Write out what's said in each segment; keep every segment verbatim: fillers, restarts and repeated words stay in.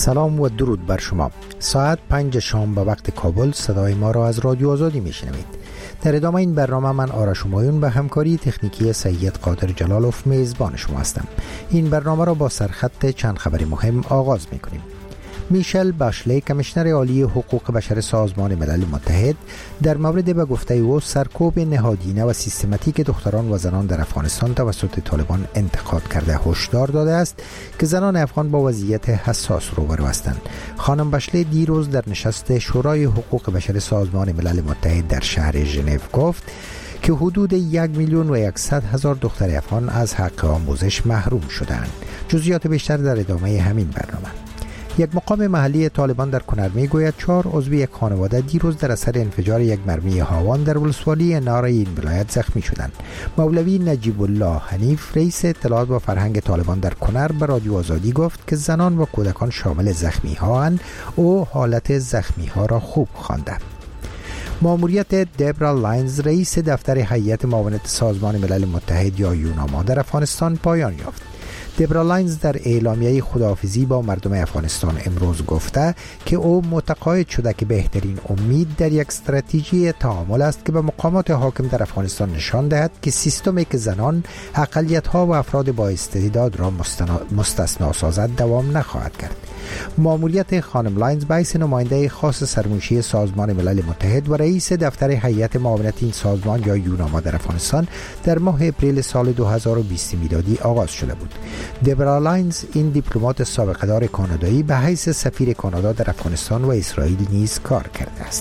سلام و درود بر شما. ساعت پنج شام به وقت کابل صدای ما را از رادیو آزادی میشنوید. در ادامه این برنامه من آرش همایون به همکاری تکنیکی سید قادر جلالوف میزبان شما هستم. این برنامه را با سرخط چند خبر مهم آغاز میکنیم. میشل باشلی کمیشنر عالی حقوق بشر سازمان ملل متحد در مورد به گفته او سرکوب نهادینه و سیستماتیک دختران و زنان در افغانستان توسط طالبان انتقاد کرده هشدار داده است که زنان افغان با وضعیت حساس روبرو هستند. خانم باشلی دیروز در نشست شورای حقوق بشر سازمان ملل متحد در شهر ژنو گفت که حدود یک میلیون و یکصد هزار دختر افغان از حق آموزش محروم شدند. جزئیات بیشتر در ادامه همین برنامه. یک مقام محلی طالبان در کنر می گوید چهار عضو یک خانواده دیروز در اثر انفجار یک مرمی هاوان در ولسوالی نار این ولایت زخمی شدند. مولوی نجیب الله حنیف رئیس اطلاعات و فرهنگ طالبان در کنر به رادیو آزادی گفت که زنان و کودکان شامل زخمی ها اند. او حالت زخمی ها را خوب خوانده. ماموریت دبرا لاینز رئیس دفتر هیئت معاونت سازمان ملل متحد یا یوناما در افغانستان پایان یافت. دبرا لاینز در اعلامیه خداحافظی با مردم افغانستان امروز گفته که او متقاعد شده که بهترین امید در یک استراتژی تعامل است که به مقامات حاکم در افغانستان نشان دهد که سیستمی که زنان، اقلیت‌ها و افراد با استعداد را مستثنا سازد دوام نخواهد کرد. ماموریت خانم لاینز به حیث نماینده خاص سرمنشی سازمان ملل متحد و رئیس دفتر هیئت معاونت این سازمان یا یوناما در افغانستان در ماه اپریل سال دو هزار و بیست میلادی آغاز شده بود. دبرا لاینز این دیپلمات سابقه‌دار کانادایی به حیث سفیر کانادا در افغانستان و اسرائیل نیز کار کرده است.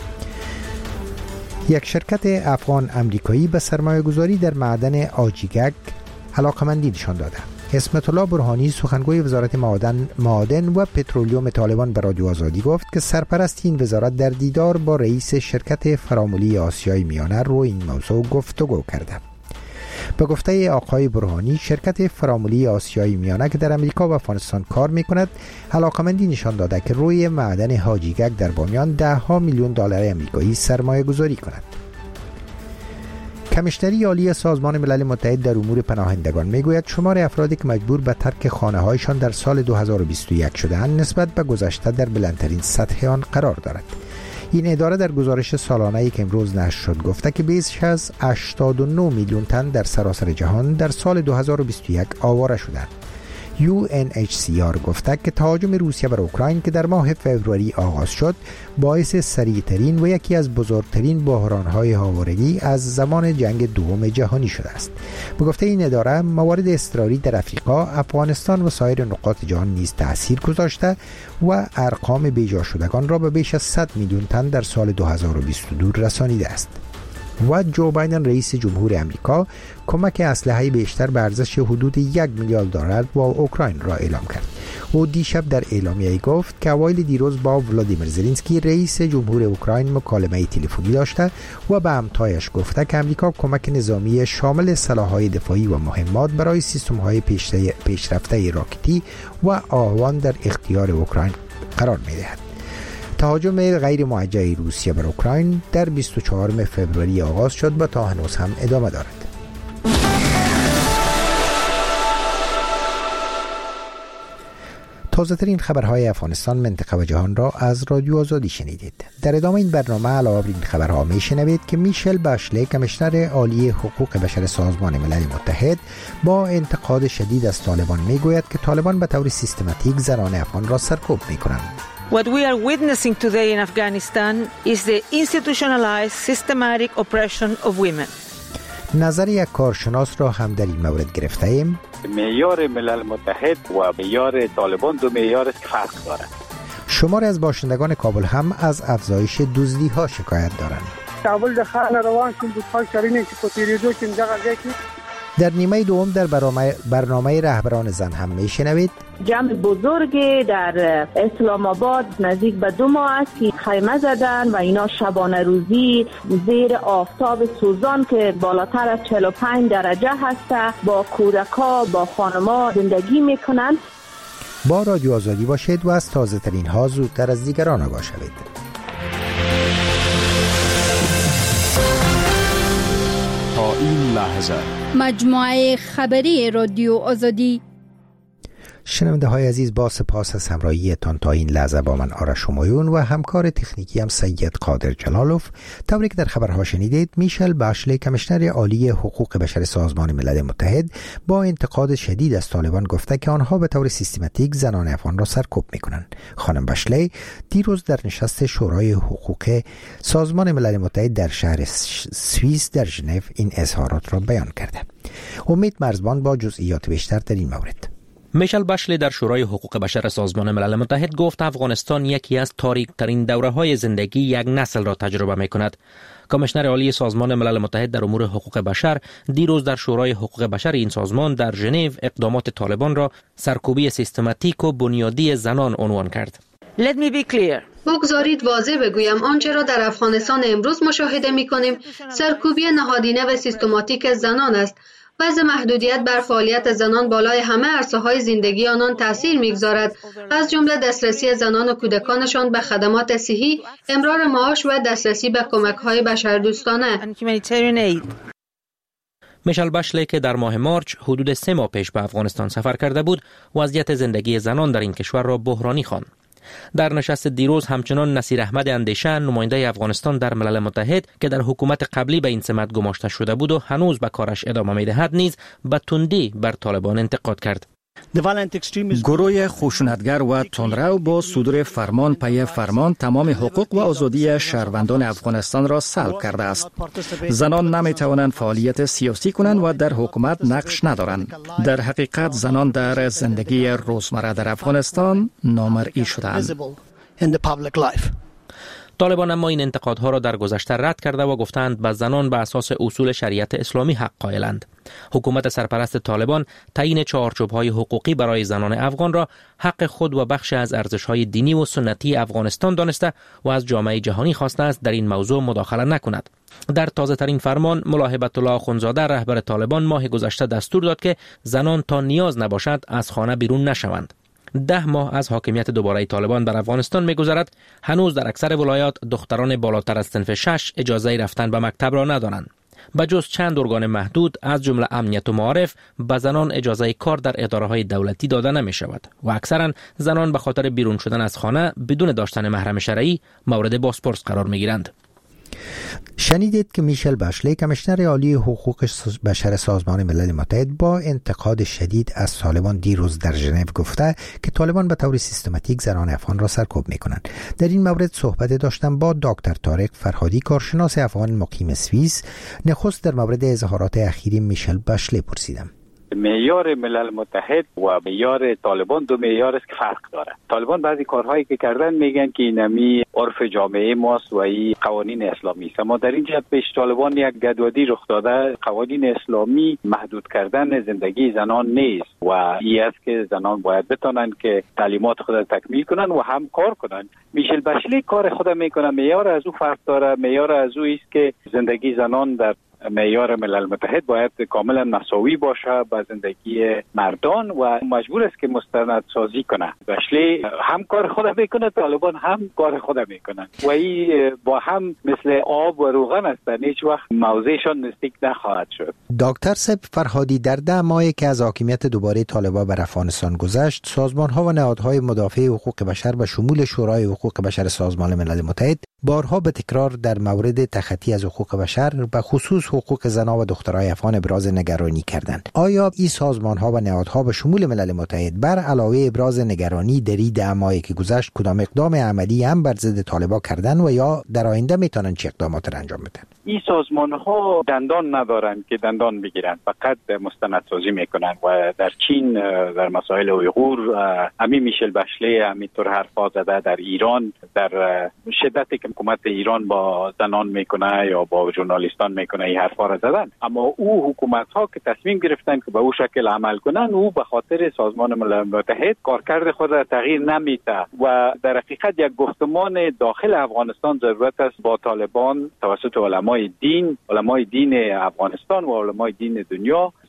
یک شرکت افغان امریکایی به سرمایه‌گذاری در معدن آجیگک علاقه‌مندی نشان داده. اسمت الله برهانی سخنگوی وزارت معادن, معادن و پترولیوم طالبان به رادیو آزادی گفت که سرپرست این وزارت در دیدار با رئیس شرکت فرامولی آسیای میانه روی این موضوع گفتگو کرده. به گفته آقای برهانی شرکت فرامولی آسیای میانه که در امریکا و افغانستان کار میکند علاقمندی نشان داده که روی معدن حاجیگک در بامیان ده ها میلیون دلار امریکایی سرمایه گذاری کند. کمیشنری عالی سازمان ملل متحد در امور پناهندگان میگوید شمار افرادی که مجبور به ترک خانه‌هایشان در سال دو هزار و بیست و یک شده‌اند نسبت به گذشته در بلندترین سطح آن قرار دارد. این اداره در گزارش سالانه‌ای که امروز نشر شد گفته که بیش از هشتاد و نه میلیون تن در سراسر جهان در سال دو هزار و بیست و یک آواره شدند. یو ان اچ سی آر گفته که تهاجم روسیه بر اوکراین که در ماه فوریه آغاز شد باعث سریعترین و یکی از بزرگترین بحران‌های آوارگی از زمان جنگ دوم جهانی شده است. به گفته این اداره موارد اضطراری در افریقا، افغانستان و سایر نقاط جهان نیز تأثیر گذاشته و ارقام بیجا شدگان را به بیش از صد میلیون تن در سال دو هزار و بیست و دو رسانیده است. و جو بایدن رئیس جمهور امریکا کمک اسلحه بیشتر به ارزش حدود یک میلیارد دلار با اوکراین را اعلام کرد. او دیشب در اعلامیه گفت که اوایل دیروز با ولادیمیر زلنسکی رئیس جمهور اوکراین مکالمه تلفنی داشته و به همتایش گفته که امریکا کمک نظامی شامل سلاح‌های دفاعی و مهمات برای سیستم‌های پیشرفته راکتی و آهوان در اختیار اوکراین قرار می‌دهد. تهاجم غیر موجه روسیه بر اوکراین در بیست و چهارم فوریه آغاز شد و تا هنوز هم ادامه دارد. تازه ترین خبرهای افغانستان، منطقه و جهان را از رادیو آزادی شنیدید. در ادامه این برنامه علاوه بر این خبرها می شنوید که میشل باشلی کمیشنر عالی حقوق بشر سازمان ملل متحد با انتقاد شدید از طالبان می گوید که طالبان به طور سیستماتیک زنان افغان را سرکوب می کنند. What we are witnessing today in Afghanistan is the institutionalized systematic oppression of women. نظر یک کارشناس را هم در این مورد گرفته ایم. معیار ملل متحد و معیار طالبان دو معیار فرق دارند. شماری از باشندگان کابل هم از افزایش دزدی ها شکایت دارند. کابل د خانه روان شوم د خپل شرینه چې په تیریدو کې دغه ځای کې در نیمه دوم در برنامه, برنامه رهبران زن هم میشنوید. جمع بزرگی در اسلام آباد نزدیک به دو ماه است که خیمه زدن و اینا شبانه روزی زیر آفتاب سوزان که بالاتر از چهل و پنج درجه هست با کودکا با خانما زندگی میکنند. با رادیو آزادی باشید و از تازه ترین ها زودتر از دیگران آگاه شوید. تا این لحظه مجموعه خبری رادیو آزادی. شنونده های عزیز، با سپاس از همراهیتان تا این لحظه با من آرش همایون و همکار تکنیکی هم سید قادر جلالوف. طوری که در خبرها شنیدید، میشل باشلی کمیشنر عالی حقوق بشر سازمان ملل متحد با انتقاد شدید از طالبان گفته که آنها به طور سیستماتیک زنان افغان را سرکوب میکنند. خانم باشلی دیروز در نشست شورای حقوق سازمان ملل متحد در شهر سوئیس در ژنو این اظهارات را بیان کرده. امید مرزبان با جزئیات بیشتر در این مورد. میشل باشلی در شورای حقوق بشر سازمان ملل متحد گفت افغانستان یکی از تاریک ترین دوره‌های زندگی یک نسل را تجربه می‌کند. کمیشنر عالی سازمان ملل متحد در امور حقوق بشر دیروز در شورای حقوق بشر این سازمان در ژنو اقدامات طالبان را سرکوبی سیستماتیک و بنیادی زنان عنوان کرد. Let me be clear. بگذارید واضح بگویم آنچه را در افغانستان امروز مشاهده می‌کنیم سرکوبی نهادینه و سیستماتیک زنان است. وضع محدودیت بر فعالیت زنان بالای همه عرصه‌های زندگی آنان تأثیر می‌گذارد، از جمله دسترسی زنان و کودکانشان به خدمات صحی، امرار معاش و دسترسی به کمک‌های بشردوستانه. میشل باشلی که در ماه مارچ حدود سه ماه پیش به افغانستان سفر کرده بود، وضعیت زندگی زنان در این کشور را بحرانی خواند. در نشست دیروز همچنان نصیر احمد اندیشه، نماینده افغانستان در ملل متحد که در حکومت قبلی به این سمت گماشته شده بود و هنوز به کارش ادامه می‌دهد، نیز به تندی بر طالبان انتقاد کرد. گروه خشونتگر و تندرو با صدور فرمان پی فرمان تمام حقوق و آزادی شهروندان افغانستان را سلب کرده است. زنان نمی توانند فعالیت سیاسی کنند و در حکومت نقش ندارند. در حقیقت زنان در زندگی روزمره در افغانستان نامرئی شدند. طالبان اما این انتقادها را در گذشته رد کرده و گفتند به زنان به اساس اصول شریعت اسلامی حق قائلند. حکومت سرپرست طالبان تعیین چارچوب‌های حقوقی برای زنان افغان را حق خود و بخش از ارزش‌های دینی و سنتی افغانستان دانسته و از جامعه جهانی خواسته است در این موضوع مداخله نکند. در تازه ترین فرمان ملاحبت الله اخونزاده رهبر طالبان ماه گذشته دستور داد که زنان تا نیاز نباشد از خانه بیرون نشوند. ده ماه از حاکمیت دوباره طالبان بر افغانستان می‌گذرد، هنوز در اکثر ولایات دختران بالاتر از صنف شش اجازه رفتن به مکتب را ندارند. به جز چند ارگان محدود از جمله امنیت و معارف به زنان اجازه کار در اداره‌های دولتی داده نمی‌شود و اکثرا زنان به خاطر بیرون شدن از خانه بدون داشتن محرم شرعی مورد بازپرس قرار می‌گیرند. شنیدید که میشل باشلی کمیشنر عالی حقوق بشر سازمان ملل متحد با انتقاد شدید از طالبان دیروز در ژنو گفته که طالبان به طور سیستماتیک زنان افغان را سرکوب میکنند. در این مورد صحبت داشتم با دکتر طارق فرهادی، کارشناس افغان مقیم سوئیس. نخست در مورد اظهارات اخیری میشل باشلی پرسیدم. معیار ملل متحد و معیار طالبان دو معیار است که فرق داره. طالبان بعضی کارهایی که کردن میگن که اینمی عرف جامعه ماست و این قوانین اسلامی است، اما در این جهت پیش طالبان یک گدوادی رخ داده. قوانین اسلامی محدود کردن زندگی زنان نیست و این است که زنان باید بتونن که تعلیمات خود را تکمیل کنن و هم کار کنن. میشل باشلی کار خود میکنه، معیار از او فرق داره. معیار از او است که زندگی زنان در معیار ملل متحد باید کاملا مساوی باشه با زندگی مردان و مجبور است که مستند سازی کنه. باشلی هم کار خود میکنه، طالبان هم کار خود میکنن و این با هم مثل آب و روغن هستند، هیچ وقت موضعشان نزدیک نخواهد شد. دکتر سب فرهادی، در ده ماهی که از حاکمیت دوباره طالبان بر افغانستان گذشت، سازمان‌ها و نهادهای مدافع حقوق بشر به شمول شورای حقوق بشر سازمان ملل متحد بارها به تکرار در مورد تخطی از حقوق بشر به خصوص حقوق زنان و دخترای افغان ابراز نگرانی کردند. آیا این سازمان‌ها و نهادها به شمول ملل متحد بر علاوه ابراز نگرانی در این ده ماهی که گذشت کدام اقدام عملی هم بر ضد طالبان کردن و یا در آینده میتونن چه اقدامات را انجام بدن؟ این سازمان‌ها دندان ندارند که دندان بگیرند، فقط مستندسازی میکنند و در چین در مسائل اویغور امی میشل باشلی همینطور حرفا زده. در ایران در شدتی که حکومت ایران با زنان میکنه یا با ژورنالیستان میکنه این حرفا را زدن، اما او حکومت‌ها که تصمیم گرفتن که به او شکل عمل کنن، او به خاطر سازمان ملل متحد کارکرد خود را تغییر نمیده و در حقیقت یک گفتمان داخل افغانستان ضرورت است با طالبان توسط علمای دین، علمای دین افغانستان و علمای دین دنیا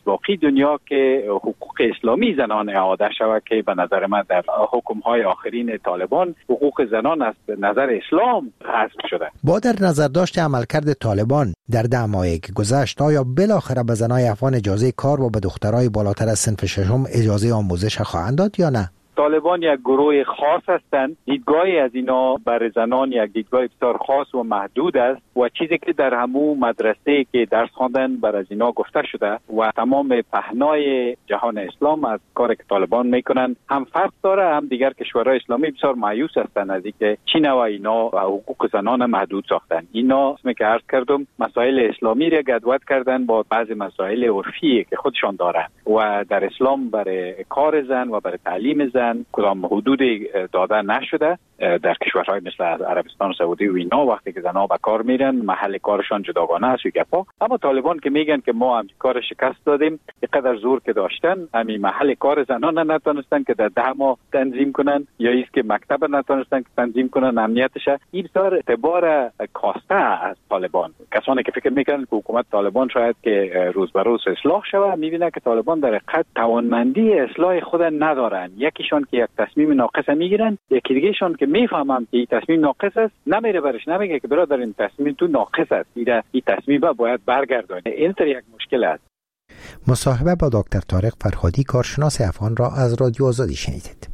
باقی دنیا که حقوق اسلامی زنان اعاده شود که به نظر من در حکم‌های آخرین طالبان حقوق زنان از نظر اسلام حذف شده. با در نظر داشت عملکرد طالبان در ده ماهی که گذشت، آیا بالاخره به زنای افغان اجازه کار و به دخترای بالاتر از صنف ششم اجازه آموزش خواهند داد یا نه؟ طالبان یک گروه خاص هستند. دیدگاهی از اینا برای زنان یک دیدگاه بسیار خاص و محدود است و چیزی که در همو مدرسه که درس خواندن بر از اینا گفته شده و تمام پهنای جهان اسلام از کاری که طالبان میکنن هم فرق داره، هم دیگر کشورهای اسلامی بسیار مایوس هستند از اینکه چین و اینا و حقوق زنان محدود ساختن. اینا اسمی که عرض کردم مسائل اسلامی را گدوت کردن با بعضی مسائل عرفی که خودشان دارن و در اسلام برای کار زن و برای تعلیم زن کدام حدود داده نشده. در کشورهای مثل عربستان سعودی و اینا وقتی که زنها به کار میرن محل کارشان جداگانه است و گپا. اما طالبان که میگن که ما هم کار شکست دادیم، اینقدر زور که داشتن همین محل کار زنان نتونستن که در ده ماه تنظیم کنن یا ایست که مکتب نتونستن که تنظیم کنن امنیتش. این بسیار اعتبار کاسته از طالبان. کسانی که فکر میکنن که حکومت طالبان شاید که روز به روز اصلاح شود، میبینن که طالبان در حقیقت توانمندی اصلاح خود ندارن. یکیشون که یک تصمیم ناقص میگیرن، یکی دیگهشون که میفهمم که این تصمیم ناقص است نمیره برش، نمیگه که برادر این تصمیم تو ناقص است، این تصمیم باید برگردونه. این طور یک مشکل است. مصاحبه با دکتر طارق فرهادی کارشناس افغان را از رادیو آزادی شنیدید.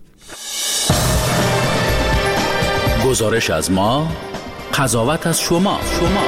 گزارش از ما، قضاوت از شما. شما.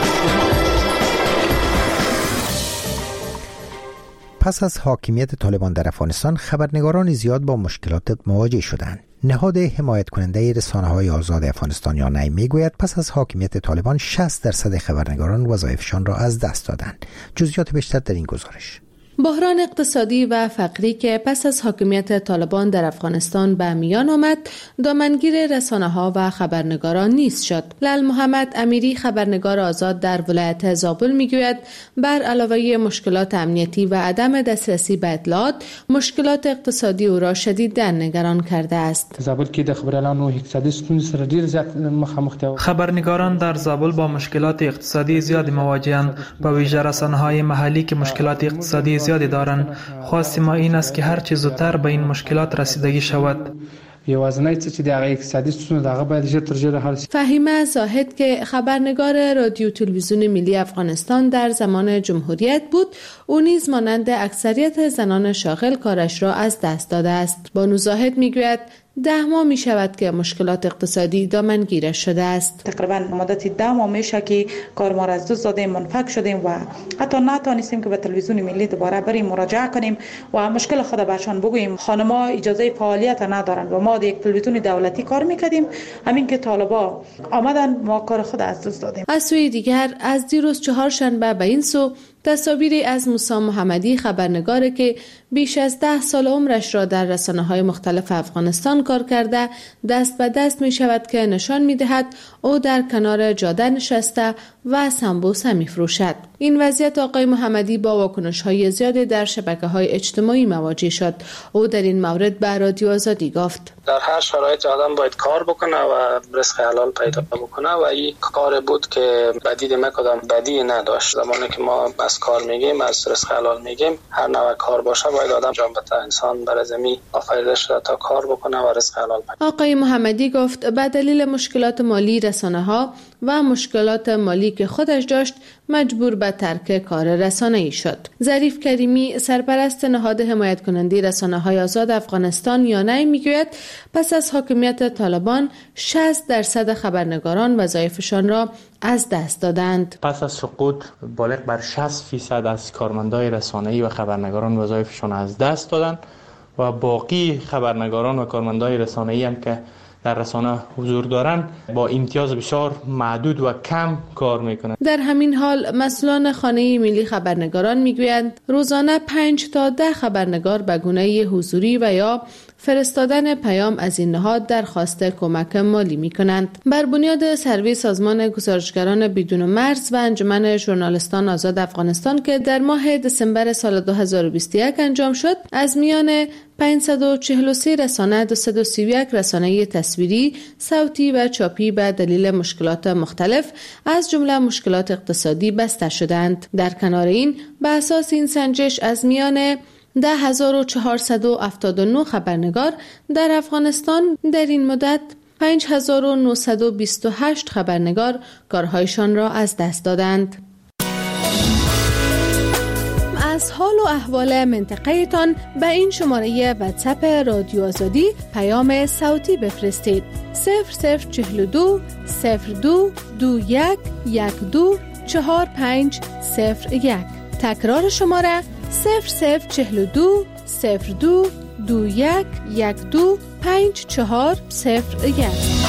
پس از حاکمیت طالبان در افغانستان، خبرنگاران زیاد با مشکلات مواجه شدند. نهاد حمایت کننده رسانه‌های آزاد افغانستان یا نی میگوید پس از حاکمیت طالبان شصت درصد خبرنگاران وظایفشان را از دست دادند. جزئیات بیشتر در این گزارش. بحران اقتصادی و فقری که پس از حاکمیت طالبان در افغانستان به میان آمد، دامنگیر رسانه‌ها و خبرنگاران نیز شد. لال محمد امیری، خبرنگار آزاد در ولایت زابل، میگوید بر علاوه مشکلات امنیتی و عدم دسترسی به اطلاعات، مشکلات اقتصادی او را شدیداً نگران کرده است. زابل کې د خبريالانو اقتصادي ستونزې سره ډیر زیات مخامخ دي. خبرنگاران در زابل با مشکلات اقتصادی زیاد مواجهند، با ویژه رسانه‌های محلی که مشکلات اقتصادی زیادی دارند. خواست ما این است که هر چه زودتر به این مشکلات رسیدگی شود. یوازنی چې د اقتصادي ستونزو دغه باید ژر تر ژره حل شي. فهیمه زاهد که خبرنگار رادیو تلویزیون ملی افغانستان در زمان جمهوریت بود، او نیز مانند اکثریت زنان شاغل کارش را از دست داده است. بانو زاهد میگوید ده ماه می شود که مشکلات اقتصادی دامنگیرش شده است. تقریبا مدت ده ماه میشه که کار ما را از دست دادیم، منفک شدیم و حتی نتونستیم که به تلویزیون ملی دوباره بریم مراجعه کنیم و مشکل خود برشان بگوییم. خانم‌ها اجازه فعالیت ندارند و ما در یک تلویزیون دولتی کار میکردیم، همین که طالبا آمدن ما کار خود از دست دادیم. از سوی دیگر از دیروز چهارشنبه به این سو تصاویری از موسی محمدی، خبرنگاری که بیش از ده سال عمرش را در رسانه‌های مختلف افغانستان کار کرده، دست به دست می شود که نشان می دهد او در کنار جاده نشسته و سمبوسه می فروشد. این وضعیت آقای محمدی با واکنش‌های زیادی در شبکه‌های اجتماعی مواجه شد. او در این مورد به رادیو آزادی گفت: در هر شرایط آدم باید کار بکنه و رزق حلال پیدا بکنه و این کار بود که بدید ما کدام بدی نداشت. زمانی که ما از کار میگیم، از رزق حلال میگیم، هر نوع کار باشه باید آدم جان بده. انسان برای زمین آفریده شده تا کار بکنه و رزق حلال پیدا. آقای محمدی گفت به دلیل مشکلات مالی رسانه‌ها و مشکلات مالی که خودش داشت مجبور به ترک کار رسانه‌ای شد. ظریف کریمی، سرپرست نهاد حمایت کننده رسانه‌های آزاد افغانستان یا نی میگوید پس از حاکمیت طالبان شصت درصد خبرنگاران وظایفشان را از دست دادند. پس از سقوط بالغ بر شصت فیصد از کارمندان رسانه‌ای و خبرنگاران وظایفشان از دست دادند و باقی خبرنگاران و کارمندان رسانه‌ای هم که در رسانه حضور دارند با امتیاز بسیار محدود و کم کار میکنند. در همین حال مسئولان خانه ملی خبرنگاران میگویند روزانه پنج تا ده خبرنگار به گونه حضوری و یا فرستادن پیام از این نهاد درخواست کمک مالی می کنند. بر بنیاد سروی سازمان گزارشگران بدون مرز و انجمن ژورنالیستان آزاد افغانستان که در ماه دسامبر سال دو هزار و بیست و یک انجام شد، از میان پانصد و چهل و سه رسانه دویست و سی و یک رسانه تصویری، صوتی و چاپی به دلیل مشکلات مختلف از جمله مشکلات اقتصادی بسته شدند. در کنار این، به اساس این سنجش از میان ده هزار و چهارصد و هفتاد و نه خبرنگار در افغانستان در این مدت پنج هزار و نهصد و بیست و هشت خبرنگار کارهایشان را از دست دادند. از حال و احوال منطقه تان به این شماره واتساپ رادیو آزادی پیام صوتی بفرستید. صفر صفر چهل و دو صفر دو دو یک یک دو چهار پنج صفر یک. تکرار شماره صفر صفر چهل و دو صفر دو دو یک یک دو پنج چهار صفر یک.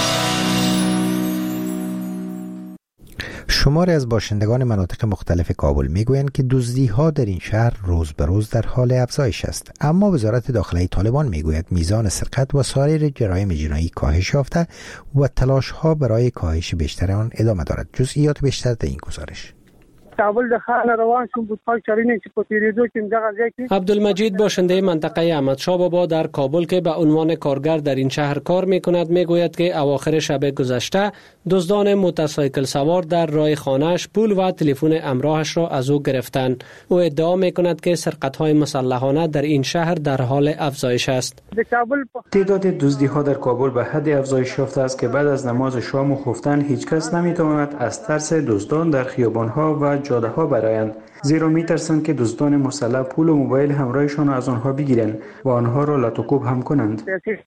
شماری از باشندگان مناطق مختلف کابل میگویند که دزدی‌ها در این شهر روز به روز در حال افزایش است، اما وزارت داخله طالبان میگوید میزان سرقت و سایر جرایم جنایی کاهش یافته و تلاش‌ها برای کاهش بیشتر آن ادامه دارد. جزئیات بیشتر در این گزارش. کابل د خانه روان شوم بود پاک چارینه چې په تیریدو کې دغه ځای کې عبدالمجید باشنده منطقه احمدشاه بابا در کابل که به عنوان کارگر در این شهر کار میکند میگوید که اواخر شب گذشته دزدان موتورسایکل سوار در راه خانه‌اش پول و تلفن همراهش را از او گرفتند. او ادعا میکند که سرقت‌های مسلحانه در این شهر در حال افزایش است. تعداد دزدی‌ها در کابل به حد افزایش یافته است که بعد از نماز شام و خفتن هیچ کس نمیتواند از ترس دزدان در خیابان‌ها و جاده ها برایند، زیرا میترسند که دزدان مسلح پول و موبایل همراهشان از آنها بگیرند و آنها را لطوکوب هم کنند.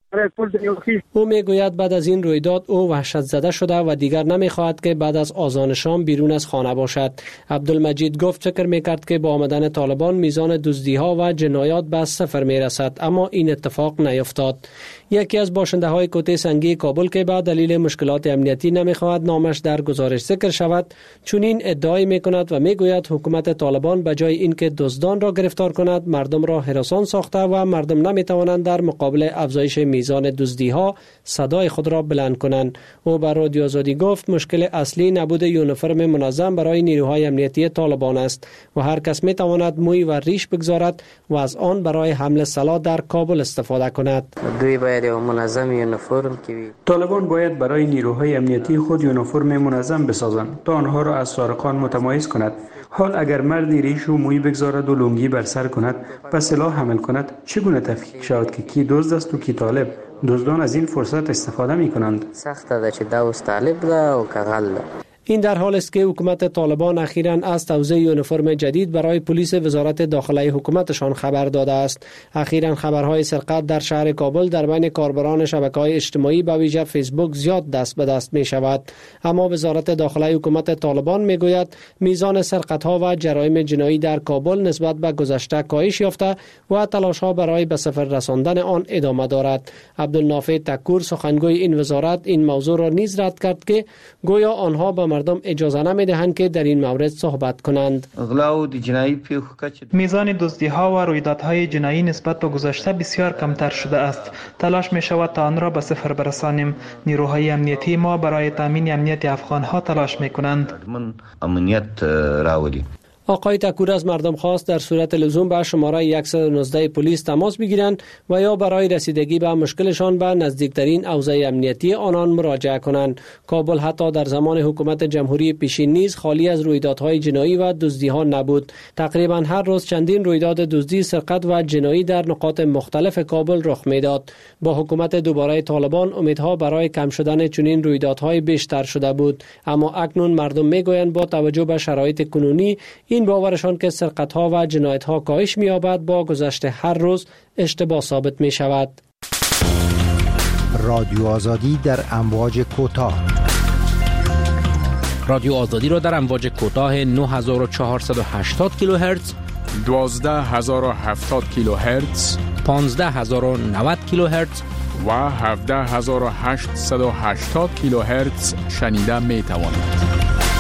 او میگوید بعد از این رویداد او وحشت زده شده و دیگر نمیخواهد که بعد از آذان شام بیرون از خانه باشد. عبدالمجید گفت فکر میکرد که با آمدن طالبان میزان دزدی‌ها و جنایات به صفر میرسد، اما این اتفاق نیفتاد. یکی از باشنده های کوته سنگی کابل که به دلیل مشکلات امنیتی نمیخواهد نامش در گزارش ذکر شود، چنین ادعای میکند و میگوید حکومت طالبان به جای اینکه دزدان را گرفتار کند مردم را هراسان ساخته و مردم نمیتوانند در مقابل افزایش میزان دزدی‌ها صدای خود را بلند کنند. او به رادیو آزادی گفت مشکل اصلی نبود یونیفرم منظم برای نیروهای امنیتی طالبان است و هر کس میتواند موی و ریش بگذارد و از آن برای حمل سلاح در کابل استفاده کند. منظم یونیفرم طالبان باید برای نیروهای امنیتی خود یونیفرم منظم بسازند تا آنها را از سارقان متمایز کند. حال اگر مردی ریش و موی بگذارد و لنگی بر سر کند و سلاح حمل کند، چگونه تفکیک شود که کی دزد است و کی طالب؟ دزدان از این فرصت استفاده می کنند. سخت ده چې دا اوس طالب ده او کغل ده. این در حال است که حکومت طالبان اخیراً از توزیع یونیفرم جدید برای پلیس وزارت داخله حکومتشان خبر داده است. اخیراً خبرهای سرقت در شهر کابل در بین کاربران شبکه‌های اجتماعی به ویژه فیسبوک زیاد دست به دست می شود، اما وزارت داخله حکومت طالبان می گوید میزان سرقت‌ها و جرایم جنایی در کابل نسبت به گذشته کاهش یافته و تلاش‌ها برای به صفر رساندن آن ادامه دارد. عبدالنافع تکور سخنگوی این وزارت این موضوع را نیز رد کرد که گویا آنها به مردم اجازه نمیدهند که در این مورد صحبت کنند. میزان دزدی‌ها و رویدادهای جنایی نسبت به گذشته بسیار کمتر شده است. تلاش می شود تا آن را به صفر برسانیم. نیروهای امنیتی ما برای تامین امنیت افغان‌ها تلاش می کنند. امنیت راولی. آقای تکور از مردم خواست در صورت لزوم به شماره صد و نوزده پلیس تماس بگیرند و یا برای رسیدگی به مشکلشان به نزدیکترین حوزه امنیتی آنان مراجعه کنند. کابل حتی در زمان حکومت جمهوری پیشین نیز خالی از رویدادهای جنایی و دزدی‌ها نبود. تقریبا هر روز چندین رویداد دزدی، سرقت و جنایی در نقاط مختلف کابل رخ میداد. با حکومت دوباره طالبان امیدها برای کم شدن چنین رویدادهای بیشتر شده بود، اما اکنون مردم میگویند با توجه به شرایط کنونی این باورشان که سرقت‌ها و جنایت‌ها کاهش می‌یابد با گذشت هر روز اشتباه ثابت می‌شود. رادیو آزادی در امواج کوتاه. رادیو آزادی را در امواج کوتاه نه هزار و چهارصد و هشتاد کیلوهرتز، دوازده هزار و هفتاد کیلوهرتز، پانزده هزار و نود کیلوهرتز و هفده هزار و هشتصد و هشتاد کیلوهرتز شنیده می‌توانید.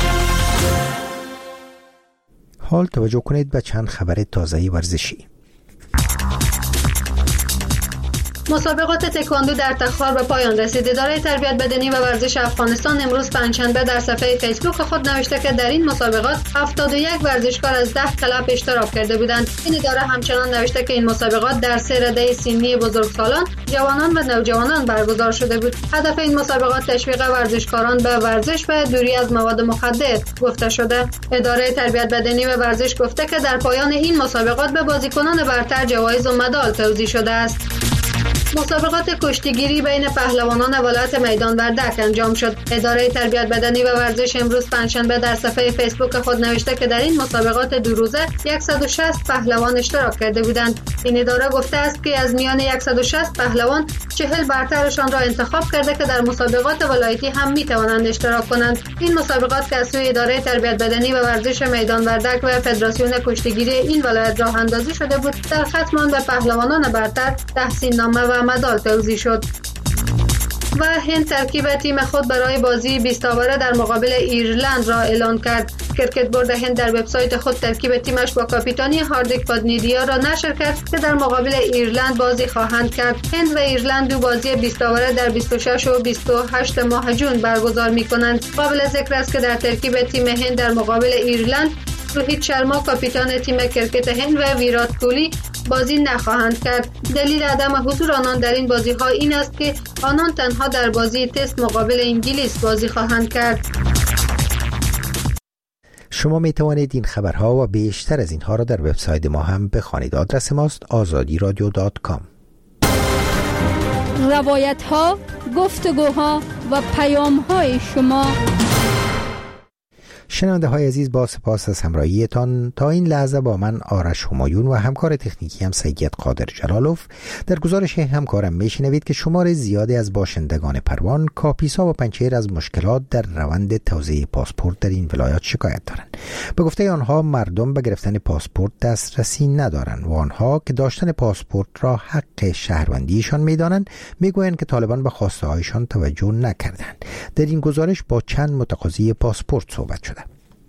حال توجه کنید به چند خبر تازه ورزشی. مسابقات تکواندو در تخار به پایان رسید. اداره تربیت بدنی و ورزش افغانستان امروز پنجشنبه در صفحه فیسبوک خود نوشته که در این مسابقات هفتاد و یک ورزشکار از ده کلاب اشتراک کرده بودند. این اداره همچنان نوشته که این مسابقات در سه رده سنی بزرگسالان، جوانان و نوجوانان برگزار شده بود. هدف این مسابقات تشویق ورزشکاران به ورزش و دوری از مواد مخدر گفته شده. اداره تربیت بدنی و ورزش گفته که در پایان این مسابقات به بازیکنان برتر جوایز و مدال توزیع شده است. مسابقات کشتیگیری بین پهلوانان ولایت میدان وردک انجام شد. اداره تربیت بدنی و ورزش امروز پنجشنبه در صفحه فیسبوک خود نوشته که در این مسابقات دو روزه صد و شصت پهلوان اشتراک کرده بودند. این اداره گفته است که از میان صد و شصت پهلوان چهل برترشان را انتخاب کرده که در مسابقات ولایتی هم می توانند اشتراک کنند. این مسابقات که از سوی اداره تربیت بدنی و ورزش میدان وردک و فدراسیون کشتیگیری این ولایت راه اندازی شده بود. در ختم به پهلوانان برتر تحسین نامه و مدال توزیع شد. و هند ترکیب تیم خود برای بازی بیست آوره در مقابل ایرلند را اعلان کرد. کرکت بورد هند در وبسایت خود ترکیب تیمش با کاپیتانی هاردیک پادنیدیا را نشر کرد که در مقابل ایرلند بازی خواهند کرد. هند و ایرلند دو بازی بیست آوره در بیست و شش و بیست و هشت ماه جون برگزار می‌کنند. قابل ذکر است که در ترکیب تیم هند در مقابل ایرلند روهیت شرما کاپیتان تیم کرکت هند و ویرات کوهلی بازی نخواهند کرد. دلیل عدم حضور آنان در این بازی ها این است که آنان تنها در بازی تست مقابل انگلیس بازی خواهند کرد. شما می توانید این خبرها و بیشتر از اینها را در وبسایت ما هم بخوانید. آدرس ماست آزادی رادیو دات کام. روایت ها، گفتگوها و پیام های شما. شنونده های عزیز، با سپاس از همراهیتان. تا این لحظه با من آرش همایون و همکار تکنیکی هم سید قادر جلالوف در گزارش همکارم میشنوید که شمار زیادی از باشندگان پروان، کاپیسا و پنچیر از مشکلات در روند توزیع پاسپورت در این ولایات شکایت دارند. به گفته آنها مردم به گرفتن پاسپورت دسترسی ندارند و آنها که داشتن پاسپورت را حق شهروندیشان میدانند میگویند که طالبان به خواسته هایشان توجه نکردند. در این گزارش با چند متقاضی پاسپورت صحبت شد.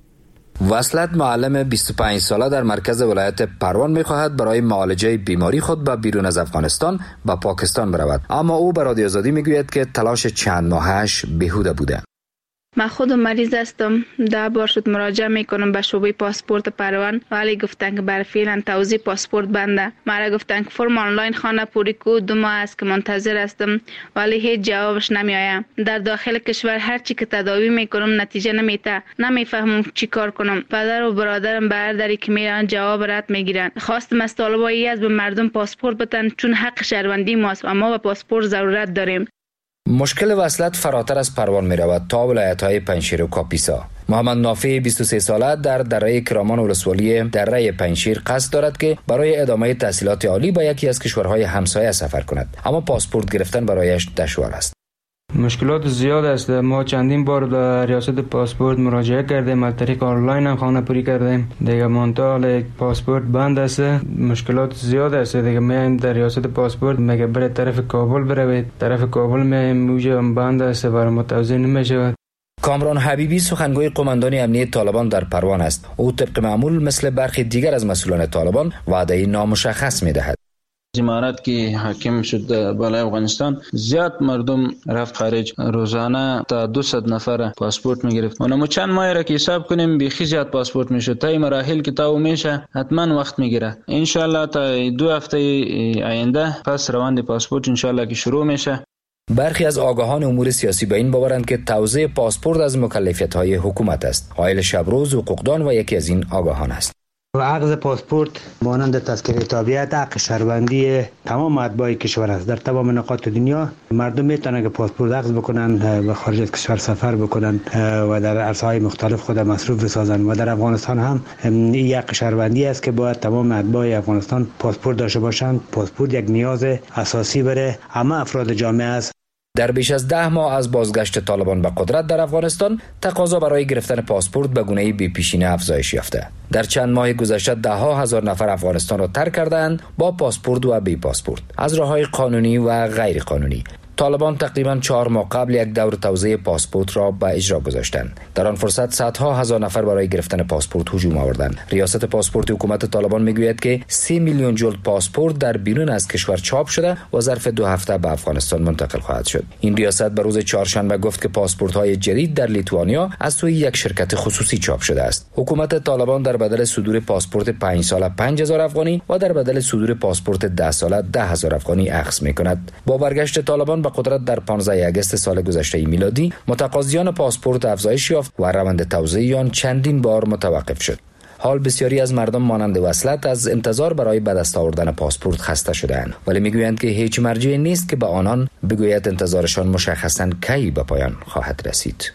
وصلت معلم بیست و پنج ساله در مرکز ولایت پروان می‌خواهد برای معالجه بیماری خود به بیرون از افغانستان به پاکستان برود، اما او به رادیو آزادی میگوید که تلاش چند ماهش بیهوده بوده. من خود مریض هستم، ده بار شد مراجعه میکنم به شعبه پاسپورت پروان، ولی گفتن که برای فعلا توزیع پاسپورت بنده. مرا گفتن که فرم آنلاین خانه پوری کو، دو ماه است که منتظر هستم ولی هیچ جوابش نمیآید. در داخل کشور هر چی که تداوی میکنم نتیجه نمیده، نمیفهمم چی کار کنم. پدر و برادرم به هر دری که میرن جواب رد میگیرن. خواستم از طالبایی از به مردم پاسپورت بدن چون حق شهروندی ماست، اما به پاسپورت ضرورت داریم. مشکل وصلت فراتر از پروان می رود تا ولایت‌های پنجشیر و کاپیسا. محمد نافی بیست و سه ساله در دره کرامان ولسوالی دره پنجشیر قصد دارد که برای ادامه تحصیلات عالی به یکی از کشورهای همسایه سفر کند، اما پاسپورت گرفتن برایش دشوار است. مشکلات زیاد است. ما چندین بار در ریاست پاسپورت مراجعه کردیم، از طریق آنلاین هم خانه پوری کردیم. دیگه منتها پاسپورت بند است. مشکلات زیاد است. دیگه میایم در ریاست پاسپورت میگه بره طرف کابل بروید، طرف کابل میایم موجه بند است، برای ما توزیع نمیشه. کامران حبیبی سخنگوی قماندان امنیتی طالبان در پروان است. او طبق معمول مثل برخی دیگر از مسئولان طالبان وعده نامشخص میدهد. امارات که حاکم شد بالای افغانستان، زیاد مردم رفت خارج، روزانه تا دویست نفر پاسپورت میگرفت. ما چند ماه را که حساب کنیم بیخی زیاد پاسپورت میشد. تا این مراحل که تا میشه حتما وقت میگیره. ان شاء الله تا دو هفته آینده پس روند پاسپورت ان شاء الله که شروع میشه. برخی از آگاهان امور سیاسی به این باورند که توزیع پاسپورت از مکلفیت‌های حکومت است. عایل شبروز حقوقدان و یکی از این آگاهان است. عقد پاسپورت مانند تذکره تابعیت حق شهروندی تمام اتباع کشور است. در تمام نقاط دنیا مردم میتونن که پاسپورت عقد بکنن، به خارج از کشور سفر بکنن و در عرصه‌های مختلف خود مصروف بسازن و در افغانستان هم این یک شهروندی است که باید تمام اتباع افغانستان پاسپورت داشته باشند. پاسپورت یک نیاز اساسی برای همه افراد جامعه است. در بیش از ده ماه از بازگشت طالبان به قدرت در افغانستان، تقاضا برای گرفتن پاسپورت به گونه‌ای بی‌پیشینه افزایش یافته. در چند ماه گذشته ده ها هزار نفر افغانستان را ترک کردند با پاسپورت و بی پاسپورت از راه‌های قانونی و غیر قانونی. طالبان تقریبا چهار ماه قبل یک دور توزیع پاسپورت را به اجرا گذاشتند. در آن فرصت صدها هزار نفر برای گرفتن پاسپورت هجوم آوردند. ریاست پاسپورت حکومت طالبان میگوید که سه میلیون جلد پاسپورت در بیرون از کشور چاپ شده و ظرف دو هفته به افغانستان منتقل خواهد شد. این ریاست به روز چهارشنبه گفت که پاسپورت های جدید در لیتوانیا از سوی یک شرکت خصوصی چاپ شده است. حکومت طالبان در بدل صدور پاسپورت پنج ساله پنج هزار افغانی و در بدل صدور پاسپورت ده ساله ده هزار افغانی اخذ میکند. با برگشت طالبان به قدرت در پانزده آگوست سال گذشته میلادی، متقاضیان پاسپورت افزایش یافت و روند توزیع آن چندین بار متوقف شد. حال بسیاری از مردم مانند وصلت از انتظار برای به دست آوردن پاسپورت خسته شده‌اند، ولی میگویند که هیچ مرجعی نیست که به آنان بگوید انتظارشان مشخصاً کی به پایان خواهد رسید.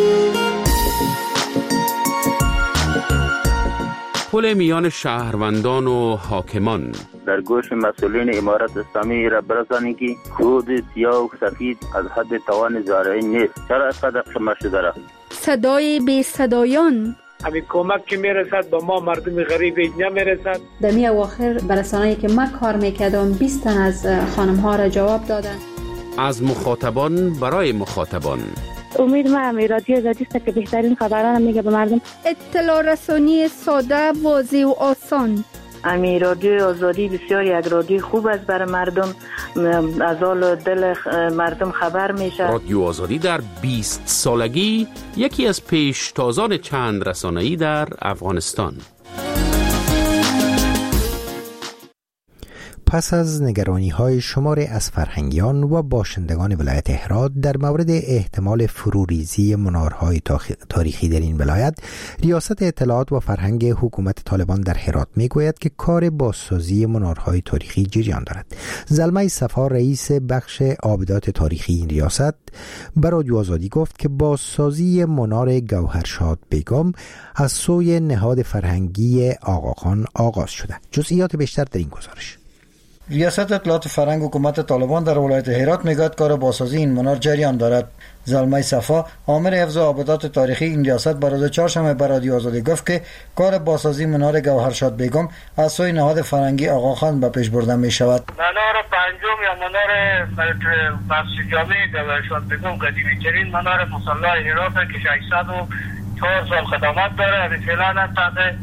پل میان شهروندان و حاکمان در گوش مسئولین امارت اسلامی را برسانید که خود سیاه و سفید از حد توان زارعی نیست. چرا اینقدر قمه شده را؟ صدای بی صدایان همین کمک که میرسد به ما مردم غریب نمیرسد. در می اواخر برسانه‌ای که ما کار میکردم بیست تن از خانم ها را جواب دادن. از مخاطبان برای مخاطبان. امید ما هم رادیو آزادی است که بهترین خبران میگه به مردم. اطلاع رسانی ساده، واضح و آسان. امی رادیو آزادی بسیار یک رادیو خوب است برای مردم، از حال دل مردم خبر میشه. رادیو آزادی در بیست سالگی یکی از پیشتازان چند رسانه‌ای در افغانستان. پس از نگرانی‌های شماری از فرهنگیان و باشندگان ولایت هرات در مورد احتمال فروریزی منارهای تاریخی در این ولایت، ریاست اطلاعات و فرهنگ حکومت طالبان در هرات میگوید که کار بازسازی منارهای تاریخی جریان دارد. زلمه صفا رئیس بخش آبدات تاریخی این ریاست به رادیو آزادی گفت که بازسازی منار گوهرشاد بیگم از سوی نهاد فرهنگی آقاخان آغاز شده. جزئیات بیشتر در این گزارش. ریاست اطلاعات فرهنگ حکومت طالبان در ولایت هرات میگوید کار بازسازی این منار جریان دارد. زلمه صفا آمر حفظ آبادات تاریخی این ریاست بر روز چهارشنبه به رادیو آزادی گفت که کار بازسازی منار گوهرشاد بیگم از سوی نهاد فرهنگی آقاخان به پیش برده می شود. منار پنجم یا منار مسجد جامع گوهرشاد بیگم قدیمی ترین منار مصلی هرات که ششصد و چهار سال خدمت داره. فعلا تازه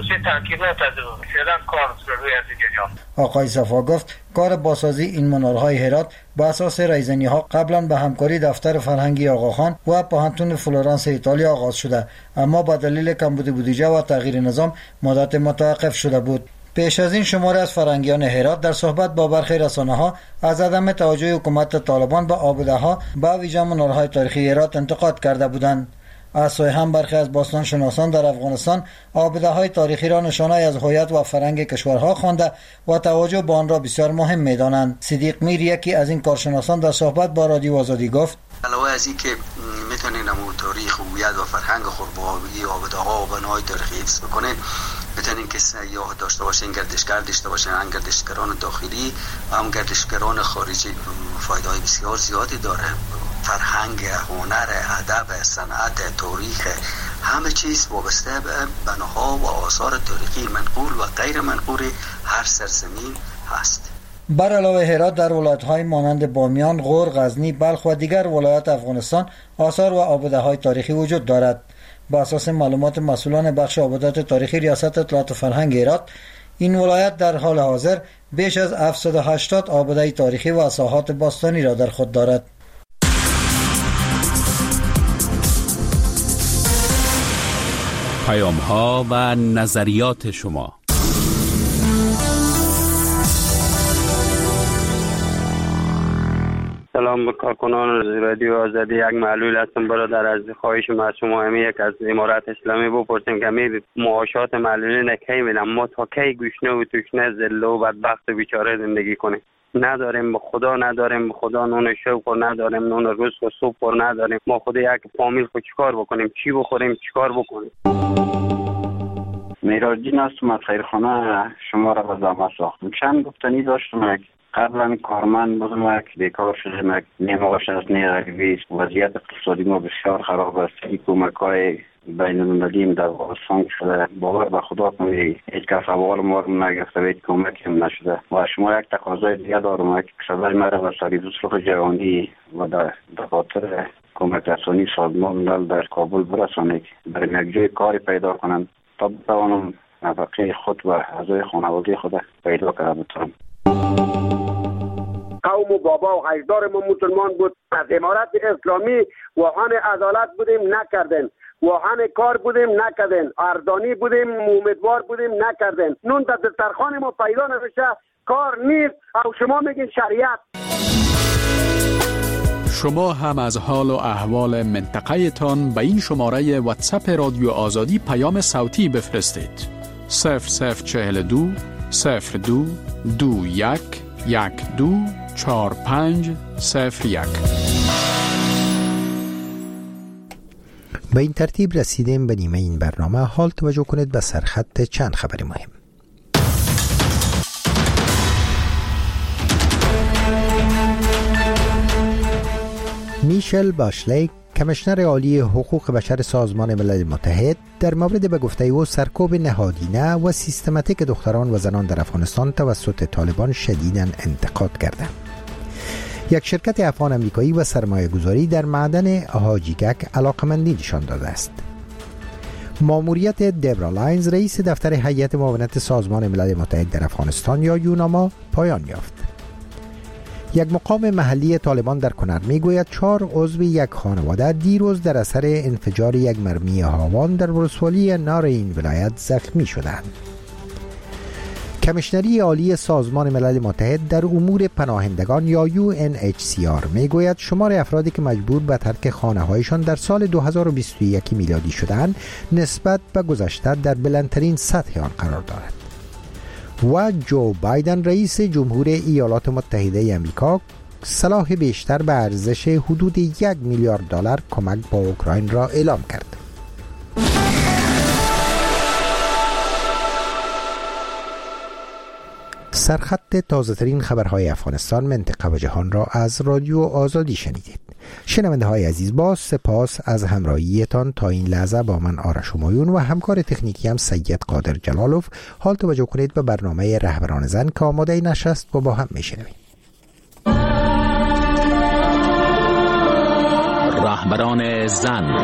آقای صفا گفت کار بازسازی این منارهای هرات با اساس رایزنی ها قبلا به همکاری دفتر فرهنگی آقاخان و پوهنتون فلورانس ایتالیا آغاز شده، اما با دلیل کمبود بودجه و تغییر نظام مدت متوقف شده بود. پیش از این شماری از فرهنگیان هرات در صحبت با برخی رسانه‌ها از عدم توجه حکومت طالبان به آباده‌ها با ویژه منارهای تاریخی هرات انتقاد کرده بودند. از سوی هم برخی از باستان شناسان در افغانستان آباده‌های تاریخی را نشانه از هویت و فرهنگ کشورها خوانده و توجه به آن را بسیار مهم می‌دانند. صدیق میر یکی از این کارشناسان در صحبت با رادیو آزادی گفت علاوه از این که میتونین نمو تاریخ و هویت و فرهنگ خود با آباده‌ها و بناهای تاریخی حفظ بکنین، میتونین که سیاح داشته باشین، گردشگر داشته باشین، هم گردشگران داخلی و هم گردشگران خارجی. فایده‌های بسیار زیادی داره. فرهنگ، هنر، ادب، صنعت، تاریخ، همه چیز وابسته به بناها و آثار تاریخی منقول و غیر منقول هر سرزمین هست. بر علاوه هرات در ولایت‌های مانند بامیان، غور، غزنی، بلخ و دیگر ولایات افغانستان آثار و آباده‌های تاریخی وجود دارد. با اساس معلومات مسئولان بخش آبادات تاریخی ریاست اطلاعات فرهنگ هرات، این ولایت در حال حاضر بیش از هفتصد و هشتاد آباده تاریخی و ساحات باستانی را در خود دارد. پیام ها و نظریات شما. سلام به کارکنان رادیو آزادی. یک معلول هستم برادر، از خواهش ما از شما همین یک از امارت اسلامی بپرسیم که می معاشات معلولین کی میدن، ما تا کی گوشنه و توشنه ذله و بدبخت و بیچاره زندگی کنیم؟ نداریم، به خدا نداریم، به خدا نون شوق و نداریم، نون روز و صبح و نداریم. ما خود یک فامیل خود چیکار بکنیم؟ چی بخوریم؟ چیکار بکنیم؟ میراجین هستم از خیرخانه شما را به زحمت ساختم. چند گفتنی داشتم که قبلا کارمند بودم که بیکار شدم، نیمه از نیروی وضعیت اقتصادی ما بسیار خراب است. این کمک های بین المللی در افغانستان شده. باور به خدا کنید هیچ کس اول ما رو نگرفته و هیچ کمکی هم نشده. و شما یک تقاضای دیگه دارم که صدای مرا به سری صلح جهانی و در دفاتر کمک رسانی سازمان ملل در کابل برسانید، برای یک جای کاری پیدا کنند تا بتوانم نفقه خود و اعضای خانواده خود پیدا کرده بتونم. قوم و بابا و اجدار ما مسلمان بود. از امارت اسلامی واهن عدالت بودیم نکردن، واهن کار بودیم نکردن، اردانی بودیم امیدوار بودیم نکردن. نون در دسترخوان ما پیدا نمیشه، کار نیست او شما میگین شریعت. شما هم از حال و احوال منطقه تان به این شماره واتساپ رادیو آزادی پیام صوتی بفرستید. صفر صفر چهل دو صفر دو دو یک یک دو چهار پنج صفر یک. به این ترتیب رسیدیم به نیمه این برنامه. حال توجه کنید به سرخط چند خبر مهم. میشل باشلی، کمیشنر عالی حقوق بشر سازمان ملل متحد، در مورد به گفته او سرکوب نهادینه و سیستماتیک دختران و زنان در افغانستان توسط طالبان شدیداً انتقاد کرده. یک شرکت افغان امریکایی و سرمایه گذاری در معدن هاجیگک علاقمندی نشان داده است. ماموریت دبرا لاینز، رئیس دفتر هیئت معاونت سازمان ملل متحد در افغانستان یا یوناما، پایان یافت. یک مقام محلی طالبان در کنر میگوید چهار عضو یک خانواده دیروز در اثر انفجار یک مرمی هاوان در ولسوالی نارین ولایت زخمی شدند. کمیشنری عالی سازمان ملل متحد در امور پناهندگان یا یو ان اچ سی آر میگوید شمار افرادی که مجبور به ترک خانه‌هایشان در سال دو هزار و بیست و یک میلادی شدند نسبت به گذشته در بلندترین سطح آن قرار دارد. و جو بایدن، رئیس جمهور ایالات متحده آمریکا، سلاح بیشتر به ارزش حدود یک میلیارد دلار کمک با اوکراین را اعلام کرد. سرخط تازه ترین خبرهای افغانستان، منطقه و جهان را از رادیو آزادی شنیدید. شنونده های عزیز، با سپاس از همراهیتان تا این لحظه. با من آرش همایون و همکار تکنیکی هم سید قادر جلالوف. حال توجه کنید به برنامه رهبران زن که آماده نشست و با هم میشنویم. رهبران زن.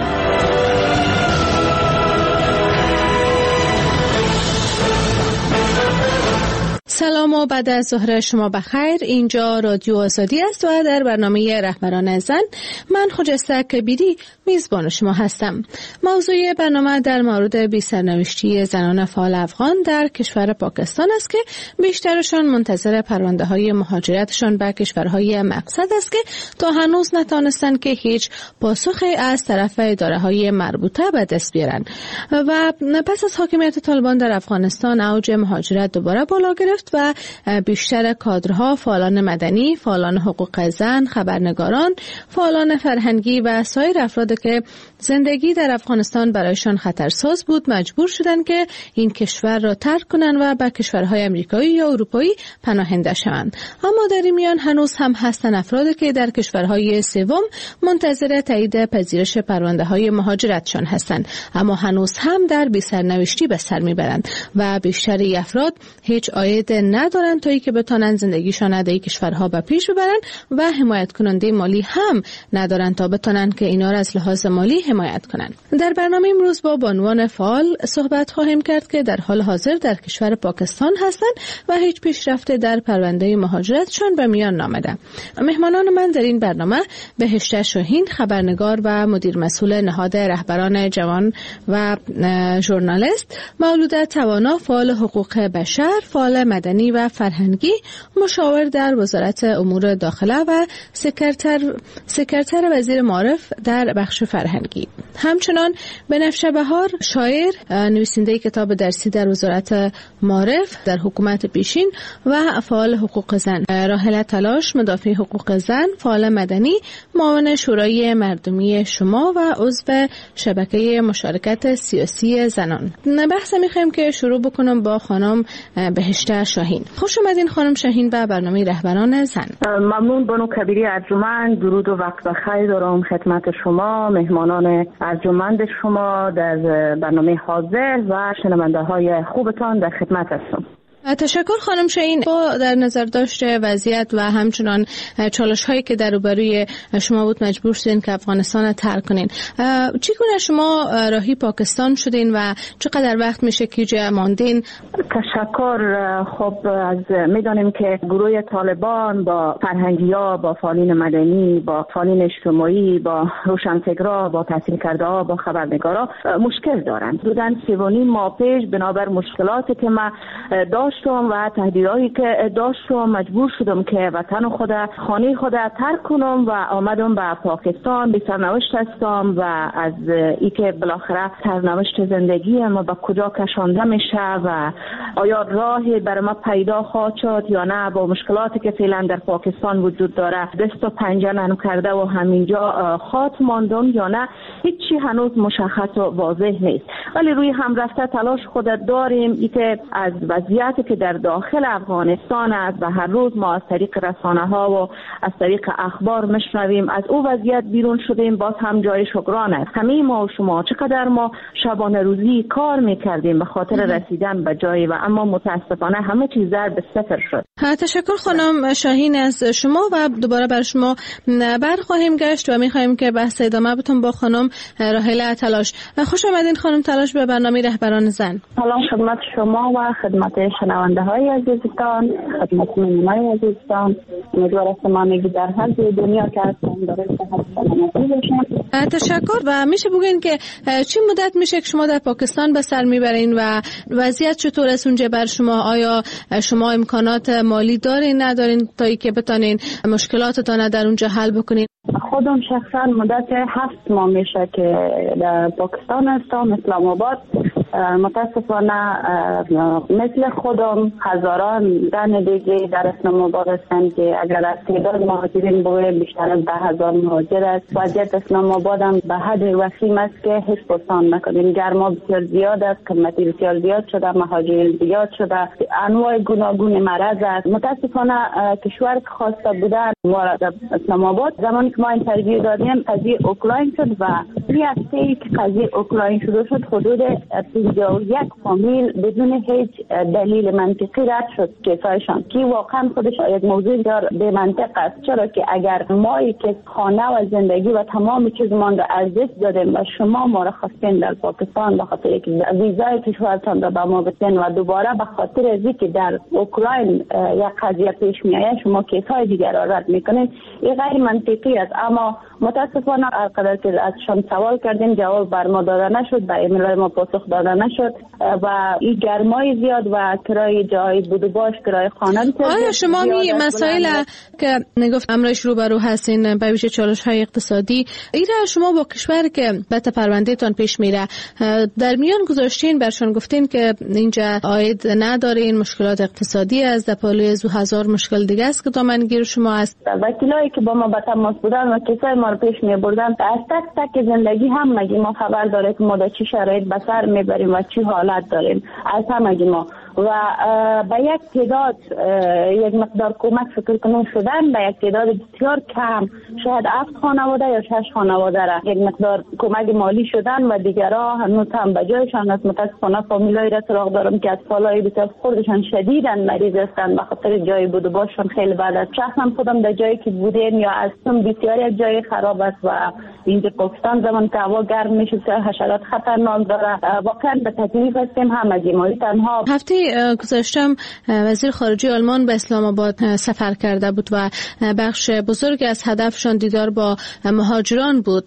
سلام و بعد از ظهر شما بخیر. اینجا رادیو آزادی است و در برنامه رهبران زن من خجسته کبیری میزبان شما هستم. موضوع برنامه در مورد بی سرنوشتی زنان فعال افغان در کشور پاکستان است که بیشترشان منتظر پرونده های مهاجرتشان به کشورهای مقصد است که تا هنوز نتانستند که هیچ پاسخی از طرف اداره های مربوطه به دست بیارند. و پس از حاکمیت طالبان در افغانستان اوج مهاجرت دوباره بالا گرفت و بیشتر کادرها، فعالان مدنی، فعالان حقوق زن، خبرنگاران، فعالان فرهنگی و سایر افراد که زندگی در افغانستان برایشان خطرساز بود مجبور شدند که این کشور را ترک کنند و به کشورهای امریکایی یا اروپایی پناهنده شوند. اما در این میان هنوز هم هستند افرادی که در کشورهای سوم منتظر تایید پذیرش پرونده های مهاجرتشان هستند، اما هنوز هم در بی سرنوشتی به سر میبرند و بیشتر افراد هیچ عاید ندارند تا اینکه بتوانند زندگیشان در این کشورها به پیش ببرند و حمایت کننده مالی هم ندارند تا بتوانند که اینا را از لحاظ مالی حمایت کنند. در برنامه امروز با بانوان فعال صحبت خواهیم کرد که در حال حاضر در کشور پاکستان هستند و هیچ پیشرفت در پرونده مهاجرتشان به میان نآمده. مهمانان من در این برنامه بهشته شاهین، خبرنگار و مدیر مسئول نهاد رهبران جوان و ژورنالیست، مولوده توانا، فعال حقوق بشر، فعال مدنی و فرهنگی، مشاور در وزارت امور داخله و سکرتر سکرتر وزیر معارف در بخش فرهنگی. همچنان بنفشه بهار، شاعر، نویسنده کتاب درسی در وزارت معارف در حکومت پیشین و فعال حقوق زن. راحله تلاش، مدافع حقوق زن، فعال مدنی، معاون شورای مردمی شما و عضو شبکه مشارکت سیاسی زنان. بحث می‌خوایم که شروع بکنم با خانم بهشته شاهین. خوش اومدین خانم شاهین به برنامه رهبران زن. ممنون بانو کبیری ارجمند. درود و وقت بخیر دارم خدمت شما، مهمانان ارجمند شما در برنامه حاضر و شنونده های خوبتان در خدمت هستم. تشکر خانم شاهین. با در نظر داشته وضعیت و همچنان چالش هایی که در روبروی شما بود مجبور شدین که افغانستان را ترک کنین، چگونه شما راهی پاکستان شدین و چقدر وقت میشه که جا ماندین؟ تشکر. خب از میدانیم که گروه طالبان با فرهنگی‌ها، با فعالین مدنی، با فعالین اجتماعی، با روشنفکرها، با تحصیل کرده ها، با خبرنگارا مشکل دارند. بودن سیوانی ماه پیش بنابر مشکلاتی که ما داشت و تهدیدهایی که داشتم مجبور شدم که وطن خود، خانه خود ترک کنم و آمدم به پاکستان. به سرنوشت هستم و از ای که بالاخره سرنوشت زندگی ما به کجا کشانده میشه و آیا راهی برای ما پیدا خواهد شد یا نه، با مشکلاتی که فعلا در پاکستان وجود داره دست و پنجه نرم کرده و همینجا خاط ماندم یا نه، هیچی هنوز مشخص و واضح نیست. ولی روی هم رفته تلاش خود داریم ای که از وضعیتی که در داخل افغانستان است و هر روز ما از طریق رسانه ها و از طریق اخبار مشنویم از او وضعیت بیرون شدیم، باز هم جای شکران است. همه ما و شما چقدر ما شبانه روزی کار میکردیم به خاطر رسیدن به جایی و اما متاسفانه همه چیز در به صفر شد. تشکر خانم شاهین از شما و دوباره بر شما برخواهیم گشت و میخواهیم که بحث ادامه بتون با خانم راحله تلاش. خوش آمدین خانم تلاش به برنامه رهبران زن. سلام خدمت شما و خدمت شنونده های عزیزتان، خدمت مهمانان عزیزتان. امیدوارم تمامی در هر دنیا که هستن در صحت سلامتی باشن. تشکر. و میشه بگین که چی مدت میشه که شما در پاکستان به سر میبرین و وضعیت چطور است اونجا بر شما؟ آیا شما امکانات مالی دارین ندارین تا ای که بتونین مشکلاتتان در اونجا حل بکنین؟ خودم شخصا مدت هفت ماه میشه که در پاکستان هستم، اسلام آباد. متاسفانه مثل خودم هزاران زن دیگه در اسلام آباد هستند که اگر از تعداد مهاجرین بگوییم بیشتر از ده هزار مهاجر است. وضعیت اسلام آباد هم به حد وخیم است که هیچ پرسان نکنیم. گرما بسیار زیاد است، قیمتی بسیار زیاد شده، مهاجرین زیاد شده، انواع گوناگون مرض است. متاسفانه کشور که خواسته بودن وارد اسلام آباد، زمانی که ما اینترویو دادیم قضیه اوکراین شد و این هفته که قضیه اوکراین شده شد حدود پنجاه و یک فامیل بدون هیچ دلیل منطقی رد شد کیسایشان، که واقعا خودش یک موضوع دار به منطق است. چرا که اگر ما که خانه و زندگی و تمام چیزمان را از دست دادیم و شما ما را خواستین در پاکستان به خاطر یک ویزای کشورتان را به ما بدین و دوباره به خاطر از اینکه در اوکراین یک قضیه پیش میآید شما کیسای دیگر را رد میکنین، این غیر منطقی است. اما متاسفانه هرقدر که ازشان سوال کردیم جواب بر ما داده نشد، به ایمیل ما پاسخ داده نشد و این گرمای زیاد و کرای جای بود و باش، کرای خانه. آیا شما می مسائل که نگفت امرش رو برو هستین به ویژه چالش های اقتصادی، ایره شما با کشور که بت پرونده تان پیش میره در میان گذاشتین، برشان گفتین که اینجا عاید ندارین، مشکلات اقتصادی است، در پالوی از هزار مشکل دیگه است که دامنگیر شما است؟ وکیلایی که با ما به تماس بودن و کسای ما رو پیش می بردن از تک تک زندگی هم مگی ما خبر داره که ما در چی شرایط به سر میبریم و چی حالت داریم از همگی ما. و به یک تعداد یک مقدار کمک فکر کنم شدن، به یک تعداد بسیار کم شاید هفت خانواده یا شش خانواده را یک مقدار کمک مالی شدن و دیگرها هنوز هم به جایشان است. متاسفانه فامیلای را سراغ دارم که اطفالای بسیار خردشان شدیداً مریض هستند به خاطر جای بود و باششان خیلی بد است. شخصا خودم در جایی که بودیم یا هستم بسیار یک جای خراب است و اینجا پاکستان زمان که هوا گرم میشه حشرات خطرناک داره، واقعا به تکلیف هستیم همگی. ما تنها هفته گذشتم وزیر خارجه آلمان به اسلام آباد سفر کرده بود و بخش بزرگی از هدفشان دیدار با مهاجران بود.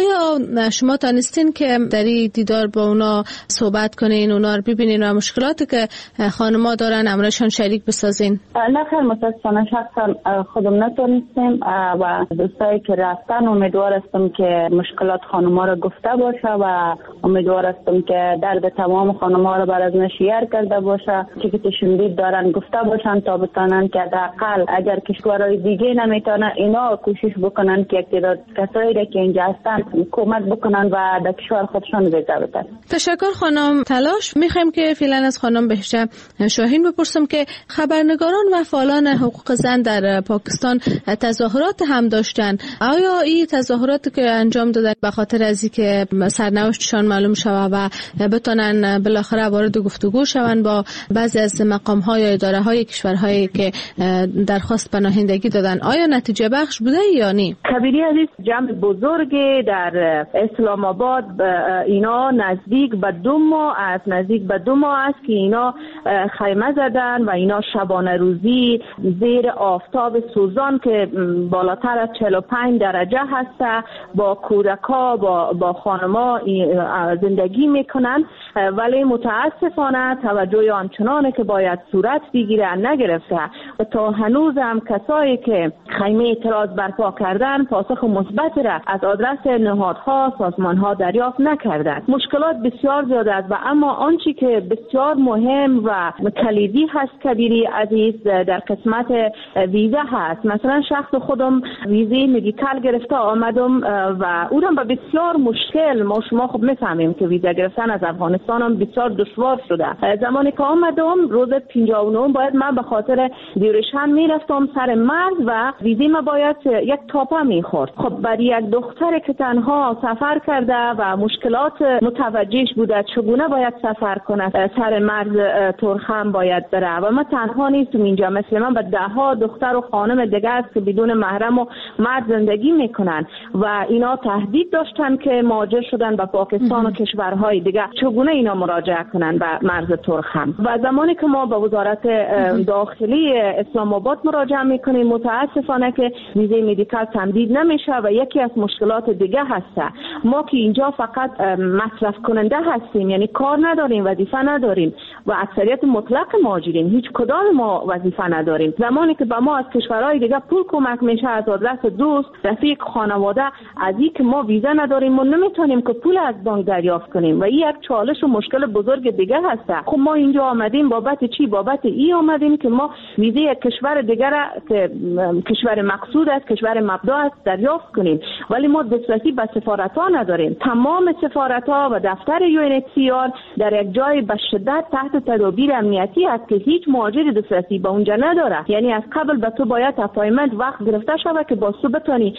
آیا شما تانستین که در این دیدار با اونا صحبت کنین، اونا رو ببینین و مشکلاتی که خانما دارن امرشان شریک بسازین؟ نه خیلی متاسفانه شخصا خودم نتونستیم و دوستایی که رفتن امیدوار هستم که که مشکلات خانم‌ها را گفته باشه و امیدوار هستم که درد تمام خانم‌ها را بر از شیر کرده باشه، چی که تشنبید دارن گفته باشن تا بتانن که حداقل اگر کشورهای دیگه نمیتونه اینا کوشش بکنن که تعداد کسایی را که اینجا هستن کمک بکنن و در کشور خودشان ویزا بدن. تشکر خانم تلاش. میخوایم که فعلا از خانم بهشته شاهین بپرسم که خبرنگاران و فعالان حقوق زن در پاکستان تظاهرات هم داشتن. آیا این تظاهرات که انجام دادن به خاطر از اینکه سرنوشتشان معلوم شود و بتونن بالاخره وارد گفتگو شون با بعضی از مقام‌ها یا اداره‌های کشورهایی که درخواست پناهندگی دادن، آیا نتیجه بخش بوده یا نه؟ کبیری عزیز، جمع بزرگی در اسلام آباد اینا نزدیک به دو ماه از نزدیک به دو ماه است که اینا خیمه زدن و اینا شبانه روزی زیر آفتاب سوزان که بالاتر از چهل و پنج درجه هست با کودکا با با خانما زندگی میکنن، ولی متاسفانه توجه آنچنانه که باید صورت بگیره نگرفته و تا هنوز هم کسایی که خیمه اعتراض برپا کردن پاسخ مثبت را از آدرس نهادها سازمانها دریافت نکردند. مشکلات بسیار زیاد است و اما آنچه که بسیار مهم و کلیدی هست کبیری عزیز در قسمت ویزا هست. مثلا شخص خودم ویزای مدیکال گرفته آمدم و اونم با بسیار مشکل، ما شما خب میفهمیم که ویزا گرفتن از افغانستان هم بسیار دشوار شده. زمانی که آمدم روز پنجاه و نه باید من به خاطر دیورشن میرفتم سر مرز و ویزای ما باید یک تاپه میخورد. خب برای یک دختر که تنها سفر کرده و مشکلات متوجهش بوده چگونه باید سفر کنه سر مرز ترخم باید بره و ما تنها نیستم اینجا، مثل من به ده ها دختر و خانم دیگه است که بدون محرم و مرد زندگی میکنن و اینا تهدید داشتن که مهاجر شدن به پاکستان و کشورهای دیگه چگونه اینا مراجعه کنن به مرز ترخم. و زمانی که ما به وزارت داخلی اسلام آباد مراجعه میکنیم متاسفانه که ویزای مدیکال تمدید نمیشه و یکی از مشکلات دیگه هست ما که اینجا فقط مصرف کننده هستیم، یعنی کار نداریم، وظیفه نداریم و اکثریت مطلق مهاجرین هیچ کدام ما وظیفه نداریم. زمانی که به ما از کشورهای دیگه پول کمک میشه از آدرس دوست رفیق خانواده، از این که ما ویزا نداریم ما نمیتونیم که پول از بانک دریافت کنیم و این یک چالش و مشکل بزرگ دیگه هست. خب ما اینجا آمدیم بابت چی؟ بابت ای آمدیم که ما ویزای کشور دیگه را که کشور مقصود است، کشور مبدا است دریافت کنیم، ولی ما دسترسی به سفارت ها نداریم. تمام سفارت ها و دفتر یو ان اچ سی آر در یک جای به شدت تحت تدابیر امنیتی است که هیچ مهاجر دسترسی به اونجا نداره. یعنی از قبل به تو باید اپایمنت وقت گرفته شود که با تو بتونی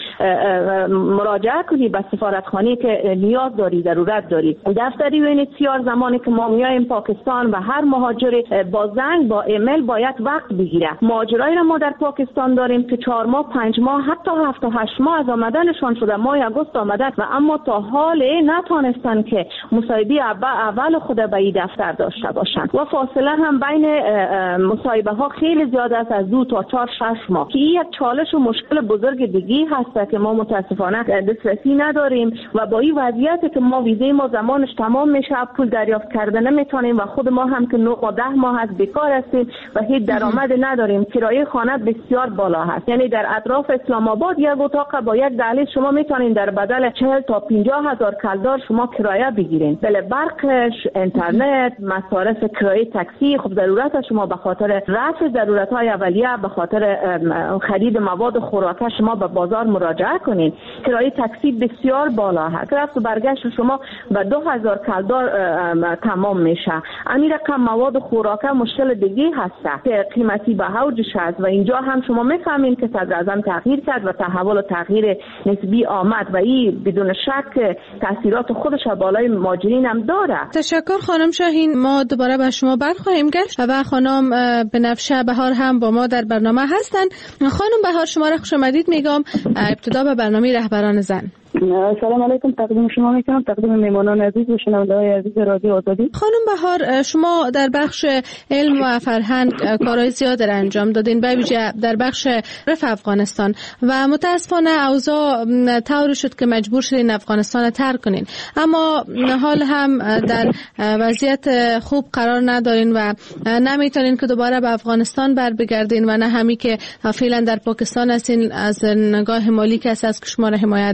مراجعه کنی به سفارتخانه که نیاز داری، ضرورت داری. دفتر یو ان اچ سی آر زمانی که ما میایم پاکستان و هر مهاجر با زنگ با ایمیل باید وقت بگیره. مهاجرایی را ما در پاکستان داریم که چهار ماه پنج ماه حتی هفت و هشت ماه از آمدنشان شده، ماه آگوست آمدن و اما تا حال نتونستن که مصاحبه اول خود به این دفتر داشته باشند و فاصله هم بین مصاحبه ها خیلی زیاد است، از دو تا چهار شش ماه که این یک چالش و مشکل بزرگ دیگه هست که ما متاسفانه دسترسی نداریم و با این وضعیت که ما ویزای ما زمانش تمام میشه پول دریافت کردن نمیتونیم و خود ما هم که نه و ده ماه از بیکار هستیم و هیچ درآمد نداریم. کرایه خانه بسیار بالا هست، یعنی در اطراف اسلام آباد یک اتاق با یک دهلیز شما میتونین در بدل چهل تا پنجاه هزار کلدار شما کرایه بگیرین. بله برقش، اینترنت، مصارف کرایه تاکسی، خب ضرورت شما به خاطر رفع ضرورت های اولیه به خاطر خرید مواد خوراکی شما به بازار مراجعه کنین. کرایه تاکسی بسیار بالا هست، رفت و برگشت شما به دو هزار کلدار تمام میشه. این رقم مواد خوراکی مشکل دیگه هست که قیمتی به اوجش هست و اینجا هم شما میفهمین که صدر اعظم تغییر کرد و تحول و تغییر نسبی آمد و این بدون شک تاثیرات خودش بالای مهاجرین هم داره. تشکر خانم شاهین. ما دوباره به شما برخواهیم گشت و خانم بنفشه بهار هم با ما در برنامه هستن. خانم بهار شما را خوش آمدید میگم ابتدا به برنامه رهبران زن. سلام علیکم، تقدیم شما میکنم، تقدیم میمانان عزیز و شنونده‌های عزیز رادیو آزادی. خانم بهار شما در بخش علم و فرهنگ کارهای زیاد را انجام دادین، به ویژه در بخش رفع افغانستان و متاسفانه اوضاع طوری شد که مجبور شدین افغانستان را ترک کنین، اما حال هم در وضعیت خوب قرار ندارین و نمیتونین که دوباره به افغانستان بر بگردین و نه همی که فعلا در پاکستان هستین از نگاه مالی کسی از شما را حمایت بکنه و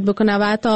حتی